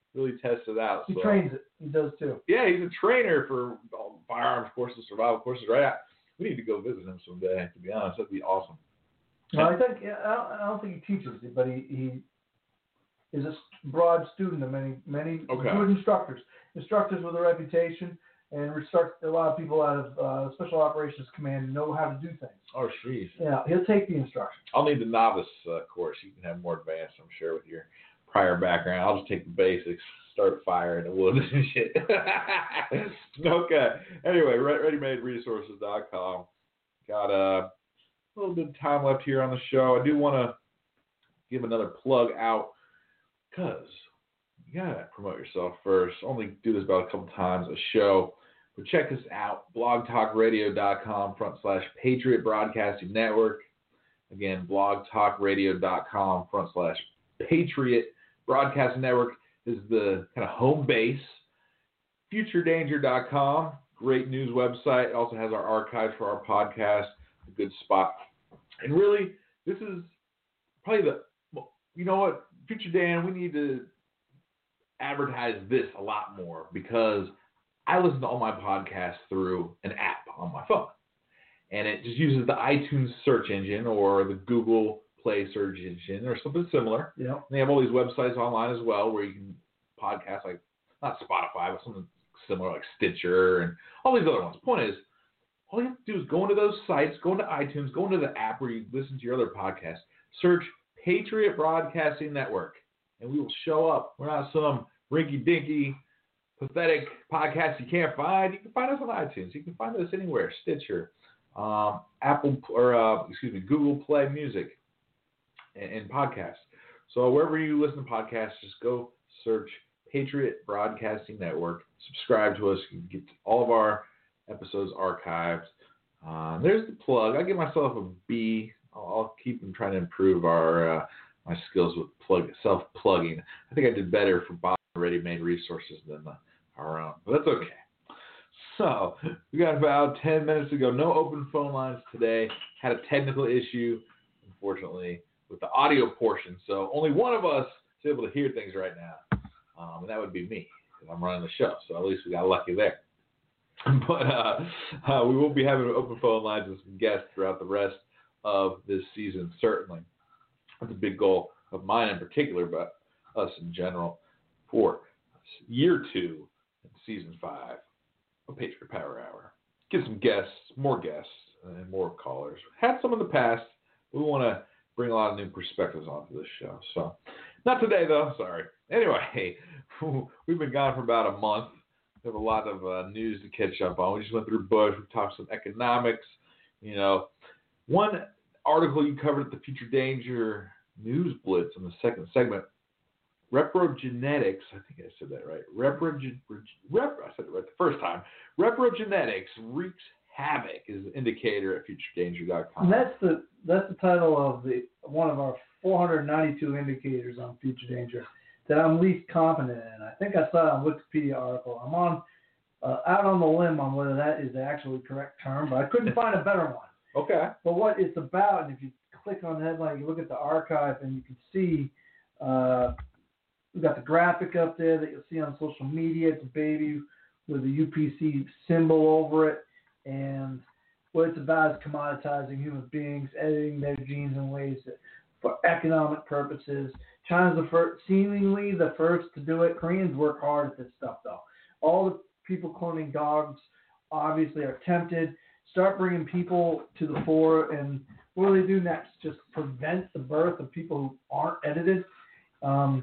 really test it out. He so. trains it. He does too. Yeah, he's a trainer for firearms courses, survival courses, right? We need to go visit him someday, to be honest. That'd be awesome. Well, I think yeah, I, don't, I don't think he teaches it, but he, he is a broad student of many many okay. good instructors. Instructors with a reputation, and instruct a lot of people out of uh, Special Operations Command know how to do things. Oh, jeez. Yeah, he'll take the instructions. I'll need the novice uh, course. You can have more advanced, I'm sure, with your prior background. I'll just take the basics, start a fire in the woods and shit. Okay. Anyway, ready made resources dot com. Got a little bit of time left here on the show. I do want to give another plug out because you got to promote yourself first. Only do this about a couple times a show. But check us out, blog talk radio dot com front slash Patriot Broadcasting Network. Again, blog talk radio dot com front slash Patriot Broadcasting Network is the kind of home base. future danger dot com, great news website. It also has our archives for our podcast, a good spot. And really, this is probably the, you know what, Future Dan, we need to advertise this a lot more because I listen to all my podcasts through an app on my phone. And it just uses the iTunes search engine or the Google Play search engine or something similar. Yeah. And they have all these websites online as well where you can podcast, like not Spotify, but something similar like Stitcher and all these other ones. The point is, all you have to do is go into those sites, go into iTunes, go into the app where you listen to your other podcasts, search Patriot Broadcasting Network, and we will show up. We're not some rinky-dinky, pathetic podcast you can't find. You can find us on iTunes. You can find us anywhere, Stitcher, um, Apple, or uh, excuse me, Google Play Music and, and podcasts. So wherever you listen to podcasts, just go search Patriot Broadcasting Network. Subscribe to us. You can get all of our episodes archived. Uh, there's the plug. I give myself a B. I'll, I'll keep them trying to improve our uh, my skills with plug self-plugging. I think I did better for Bob Ready-Made Resources than the, our own, but that's okay. So we got about ten minutes to go. No open phone lines today. Had a technical issue, unfortunately, with the audio portion. So only one of us is able to hear things right now, um, and that would be me because I'm running the show. So at least we got lucky there. But uh, uh, we will be having open phone lines with some guests throughout the rest of this season, certainly. That's a big goal of mine in particular, but us in general for year two and season five of Patriot Power Hour. Get some guests, more guests, and more callers. Had some in the past. We want to bring a lot of new perspectives onto this show. So, not today, though. Sorry. Anyway, we've been gone for about a month. We have a lot of uh, news to catch up on. We just went through Bush. We talked some economics. You know, one article you covered at the Future Danger News Blitz in the second segment, reprogenetics, I think I said that right. Reprogen, rep, I said it right the first time. Reprogenetics wreaks havoc is the indicator at future danger dot com. And that's the that's the title of the one of our four hundred ninety-two indicators on Future Danger that I'm least confident in. I think I saw it on Wikipedia article. I'm on uh, out on the limb on whether that is the actually correct term, but I couldn't find a better one. Okay. But what it's about, and if you click on the headline, you look at the archive, and you can see uh, we've got the graphic up there that you'll see on social media. It's a baby with a U P C symbol over it, and what it's about is commoditizing human beings, editing their genes in ways that, for economic purposes. China's the first, seemingly the first to do it. Koreans work hard at this stuff, though. All the people cloning dogs obviously are tempted. Start bringing people to the fore, and what do they do next? Just prevent the birth of people who aren't edited? Um,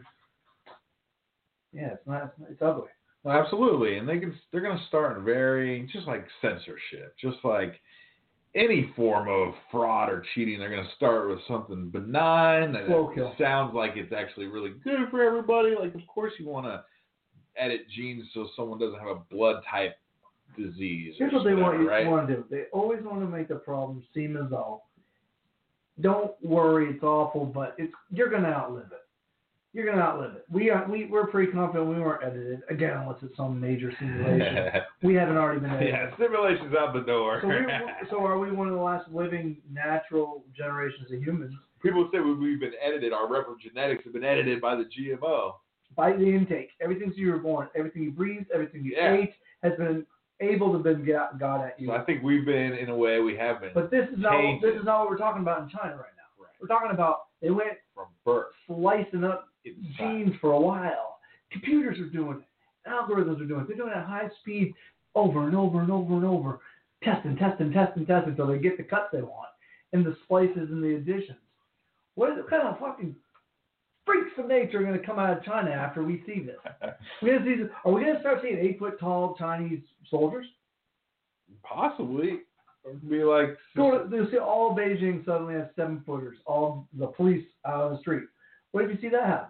yeah, it's not. It's, it's ugly. Well, absolutely, and they can. They're going to start very just like censorship, just like any form of fraud or cheating. They're going to start with something benign that sounds like it's actually really good for everybody. Like, of course, you want to edit genes so someone doesn't have a blood type disease. Here's what they want you right? want to do. They always want to make the problem seem as though, don't worry, it's awful, but it's you're going to outlive it. You're going to outlive it. We are, we, we're pretty confident we weren't edited. Again, unless it's some major simulation. We haven't already been edited. Yeah, simulation's out the door. So, we, so are we one of the last living natural generations of humans? People say we've been edited. Our reprogenetics have been edited by the G M O. by the intake. Everything since you were born, everything you breathed, everything you Yeah. ate has been able to been got, got at you. So I think we've been, in a way, we have been. But this is not tainted. this is not what we're talking about in China right now. Right. We're talking about they went From birth. slicing up Inside. genes for a while. Computers are doing it. Algorithms are doing it. They're doing it at high speed over and over and over and over. Testing, testing, testing, testing until they get the cuts they want and the splices and the additions. What is, what kind of fucking freaks of nature are going to come out of China after we see this? We're gonna see this. Are we going to start seeing eight foot tall Chinese soldiers? Possibly. It'd be like. Go to, they'll see all Beijing suddenly has seven footers, all the police out on the street. What if you see that happen?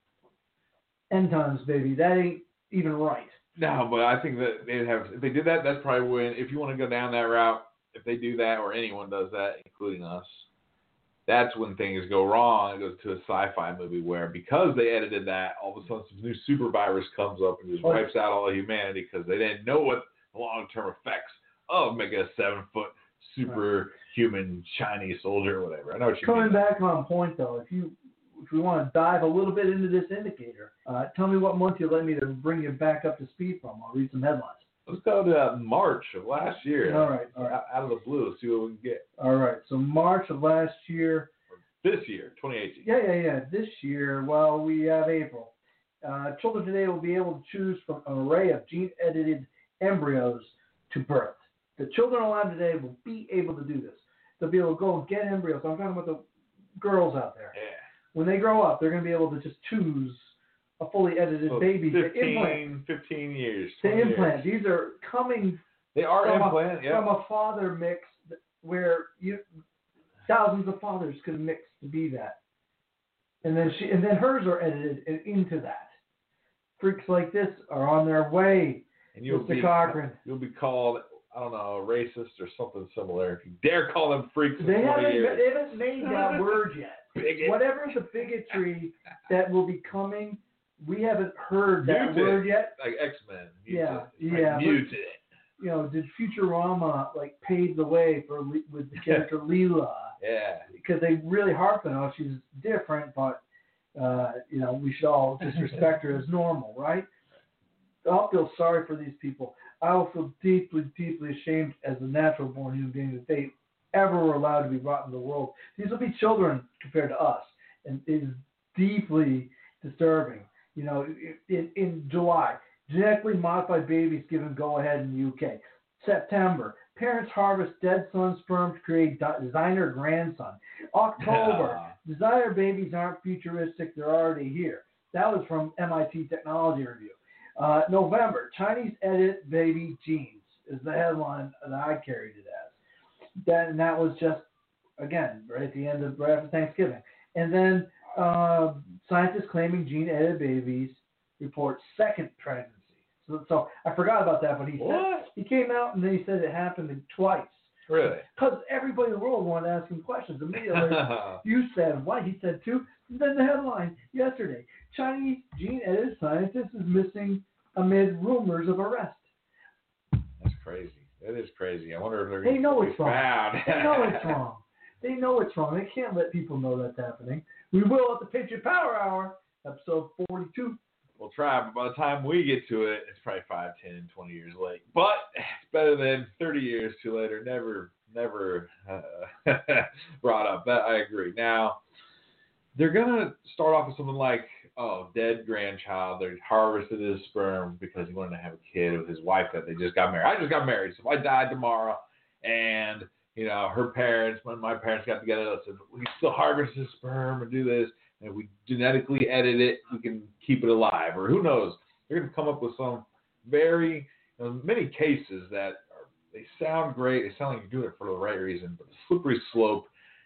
End times, baby. That ain't even right. No, but I think that they'd have. If they did that, that's probably when. If you want to go down that route, if they do that, or anyone does that, including us, that's when things go wrong. It goes to a sci-fi movie where, because they edited that, all of a sudden some new super virus comes up and just Oh. wipes out all of humanity because they didn't know what the long-term effects of making a seven-foot superhuman Chinese soldier or whatever. I know what you Coming mean. back on point, though, if you if we want to dive a little bit into this indicator, uh, tell me what month you let me to bring you back up to speed from. I'll read some headlines. Let's go to uh, March of last year. All right, all right. Out, out of the blue, see what we can get. All right, so March of last year. This year, twenty eighteen. Yeah, yeah, yeah. This year, well, we have April. Uh, children today will be able to choose from an array of gene-edited embryos to birth. The children alive today will be able to do this. They'll be able to go and get embryos. I'm talking about the girls out there. Yeah. When they grow up, they're going to be able to just choose a fully edited So baby to fifteen, implant. fifteen years. To twenty implant. years. These are coming They are from, implant, a, yeah. from a father mix where you thousands of fathers could mix to be that, and then she and then hers are edited in, into that. Freaks like this are on their way. And you'll Mister be Cochran. you'll be called, I don't know, a racist or something similar if you dare call them freaks. in They twenty haven't years. they haven't made that word yet. Bigot. Whatever the bigotry that will be coming, we haven't heard that Muted. word yet. Like X-Men. Yeah, Muted. yeah, Right, but- muted. You know, did Futurama like pave the way for Le- with the character Leela? Yeah. Because they really harp on how she's different, but uh, you know, we should all just respect her as normal, right? I'll feel sorry for these people. I will feel deeply, deeply ashamed as a natural born human being that they ever were allowed to be brought into the world. These will be children compared to us, and it is deeply disturbing. You know, in, in July, genetically modified babies given go-ahead in the U K. September, parents harvest dead son sperm to create designer grandson. October, designer babies aren't futuristic, they're already here. That was from M I T Technology Review. Uh, November, Chinese edit baby genes is the headline that I carried it as. That, and that was just, again, right at the end of, right after Thanksgiving. And then uh, scientists claiming gene-edited babies report second pregnancy. So, so I forgot about that, but he What? said he came out and then he said it happened twice. Really? Because everybody in the world wanted to ask him questions. Immediately, you said what? He said two. And then the headline yesterday: Chinese gene-edited scientist is missing amid rumors of arrest. That's crazy. That is crazy. I wonder if they're They going know to be it's wrong. found. They know it's wrong. They know it's wrong. They can't let people know that's happening. We will at the Patriot Power Hour, episode forty-two. We'll try, but by the time we get to it, it's probably five, ten, twenty years late. But it's better than thirty years too later. Never, never uh, brought up. That I agree. Now, they're going to start off with something like, oh, dead grandchild. They harvested his sperm because he wanted to have a kid with his wife that they just got married. I just got married, so if I died tomorrow and, you know, her parents, when my parents got together, they said, we can still harvest his sperm and do this. And if we genetically edit it, we can keep it alive. Or who knows? They're going to come up with some very, you know, many cases that are, they sound great. They sound like you're doing it for the right reason. But the slippery slope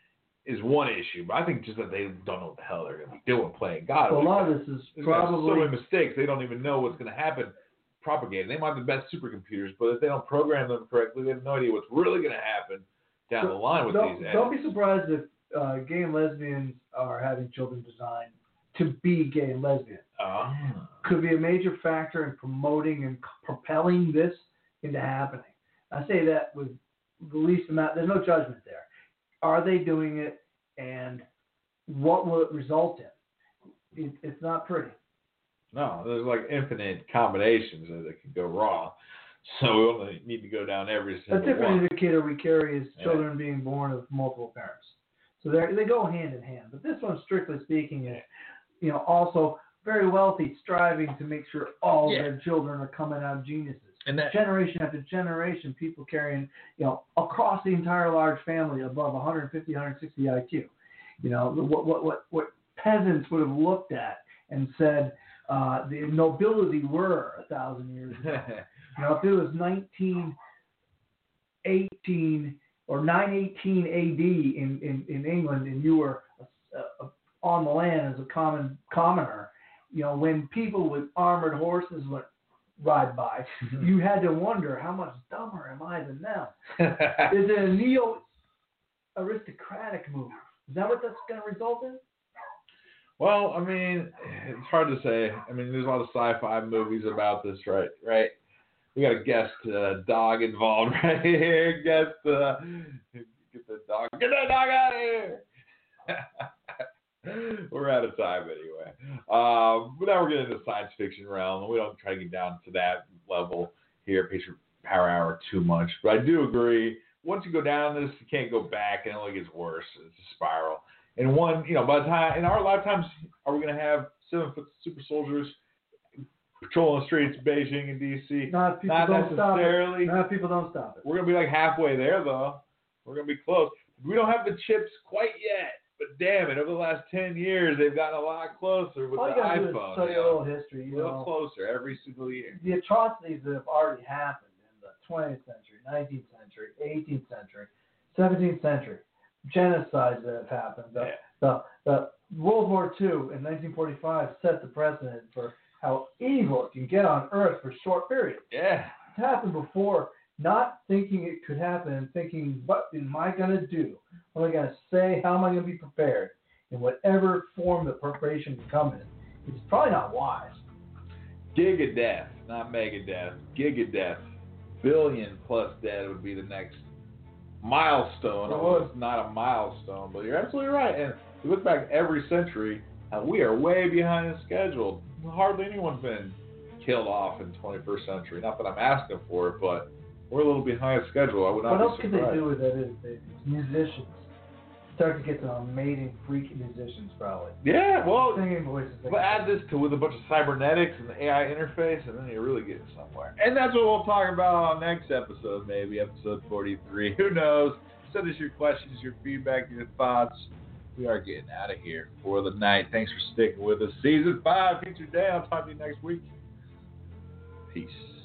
is one issue. But I think just that they don't know what the hell they're going to be doing playing God. Well, a lot of this is There's got so probably many mistakes. They don't even know what's going to happen propagating. They might have the best supercomputers, but if they don't program them correctly, they have no idea what's really going to happen down the line with don't, these don't edits. be surprised if uh, gay and lesbians are having children designed to be gay and lesbian. Ah. Could be a major factor in promoting and propelling this into happening. I say that with the least amount, there's no judgment there. Are they doing it, and what will it result in? It, it's not pretty. No, there's like infinite combinations that, that can go wrong. So we only need to go down every single A different one. indicator we carry is Yeah. children being born of multiple parents. So they they go hand in hand. But this one, strictly speaking, is, you know, also very wealthy, striving to make sure all Yeah. of their children are coming out geniuses. And that, Generation after generation, people carrying, you know, across the entire large family above one fifty, one sixty I Q. You know, what what what what peasants would have looked at and said uh, the nobility were a thousand years ago. You know, if it was nineteen eighteen or nine eighteen A D in, in, in England and you were uh, on the land as a common commoner, you know, when people with armored horses went ride by, you had to wonder, how much dumber am I than them? Is it a neo-aristocratic move? Is that what that's going to result in? well, I mean, it's hard to say. I mean, there's a lot of sci-fi movies about this, right? Right. We got a guest uh, dog involved right here. Guest, uh, get the dog, get that dog out of here. We're out of time anyway. Um, but now we're getting into the science fiction realm. We don't try to get down to that level here at Patriot Power Hour too much. But I do agree, once you go down this, you can't go back, and it only gets worse. It's a spiral. And one, you know, by the time, in our lifetimes, are we going to have seven-foot super soldiers patrolling the streets of Beijing and D C? Not if people Not don't stop it. necessarily. Not if people don't stop it. We're going to be like halfway there, though. We're going to be close. We don't have the chips quite yet. But damn it, over the last ten years, they've gotten a lot closer with All the you gotta do is iPhone. tell you you a know. little history. You A little know, closer every single year. the atrocities that have already happened in the twentieth century, nineteenth century, eighteenth century, seventeenth century, genocides that have happened. The, Yeah. the, the World War Two in nineteen forty-five set the precedent for how evil it can get on Earth for short periods. Yeah. It's happened before, not thinking it could happen and thinking, what am I going to do? What am I going to say? How am I going to be prepared? In whatever form the preparation can come in. It's probably not wise. Gigadeath, not Megadeth. Gigadeath. Billion plus dead would be the next milestone. It Although would. it's not a milestone, but you're absolutely right. And if you look back every century, uh, we are way behind the schedule. Hardly anyone's been killed off in the twenty-first century. Not that I'm asking for it, but we're a little behind schedule. I would not What be else could they surprised. do with it? Is it's musicians. Start to get some amazing freak musicians, probably. Yeah, well, Singing voices. but add this to with a bunch of cybernetics and the A I interface, and then you're really getting somewhere. And that's what we'll talk about on next episode, maybe episode forty-three. Who knows? Send us your questions, your feedback, your thoughts. We are getting out of here for the night. Thanks for sticking with us. Season five, Feature Day. I'll talk to you next week. Peace.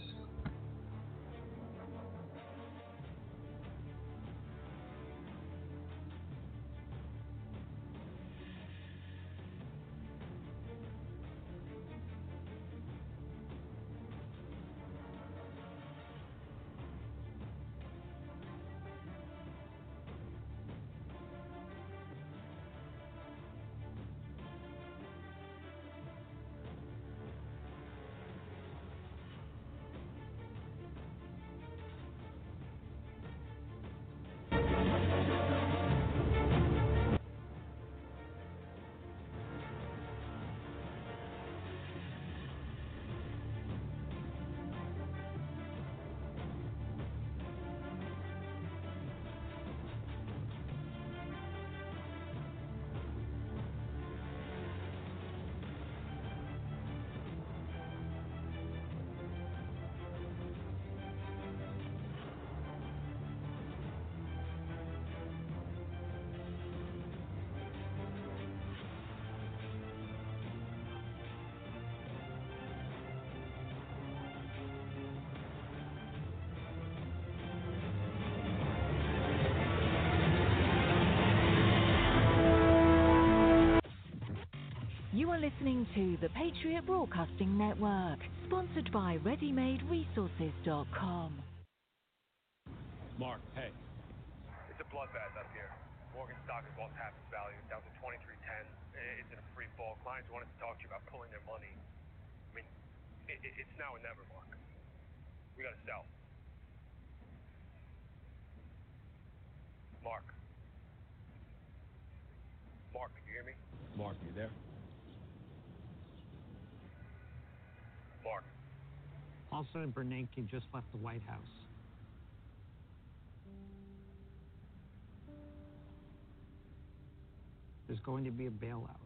You are listening to the Patriot Broadcasting Network, sponsored by ready made resources dot com. Mark, hey. It's a bloodbath up here. Morgan stock has lost half its value, down to twenty-three ten. It's in a free fall. Clients wanted to talk to you about pulling their money. I mean, it, it, it's now or never, Mark. We gotta sell. Mark. Mark, can you hear me? Mark, you there? Also, Bernanke just left the White House. There's going to be a bailout.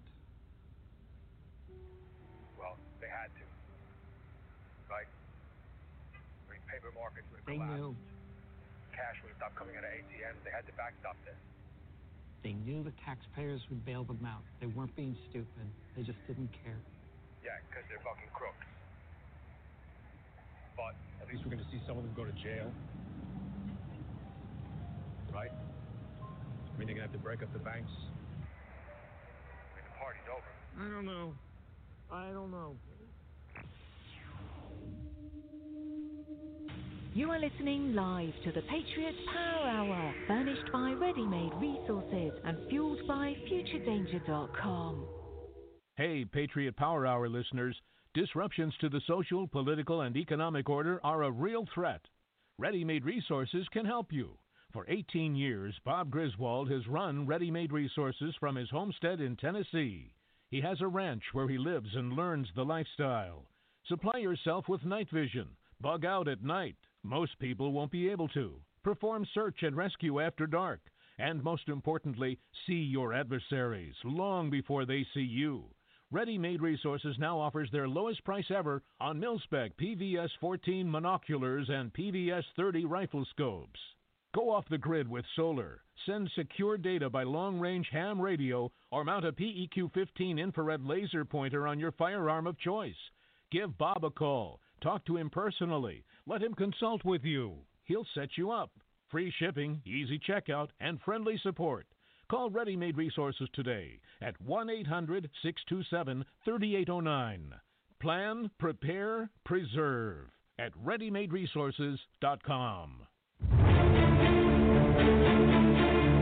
Well, they had to. Right? I mean, paper markets would have They collapsed. knew. Cash would have stopped coming out of A T Ms. They had to backstop this. They knew the taxpayers would bail them out. They weren't being stupid. They just didn't care. Yeah, because they're fucking crooks. But At least we're going to see some of them go to jail. Right? I mean, they're going to have to break up the banks. I mean, the party's over. I don't know. I don't know. You are listening live to the Patriot Power Hour, furnished by Ready Made Resources and fueled by Future Danger dot com. Hey, Patriot Power Hour listeners, disruptions to the social, political, and economic order are a real threat. Ready Made Resources can help you. For eighteen years, Bob Griswold has run Ready Made Resources from his homestead in Tennessee. He has a ranch where he lives and learns the lifestyle. Supply yourself with night vision. Bug out at night. Most people won't be able to. Perform search and rescue after dark. And most importantly, see your adversaries long before they see you. Ready Made Resources now offers their lowest price ever on mil-spec P V S fourteen monoculars and P V S thirty rifle scopes. Go off the grid with solar. Send secure data by long-range ham radio or mount a P E Q fifteen infrared laser pointer on your firearm of choice. Give Bob a call. Talk to him personally. Let him consult with you. He'll set you up. Free shipping, easy checkout, and friendly support. Call Ready Made Resources today at one eight hundred six two seven three eight zero nine. Plan, prepare, preserve at ready made resources dot com.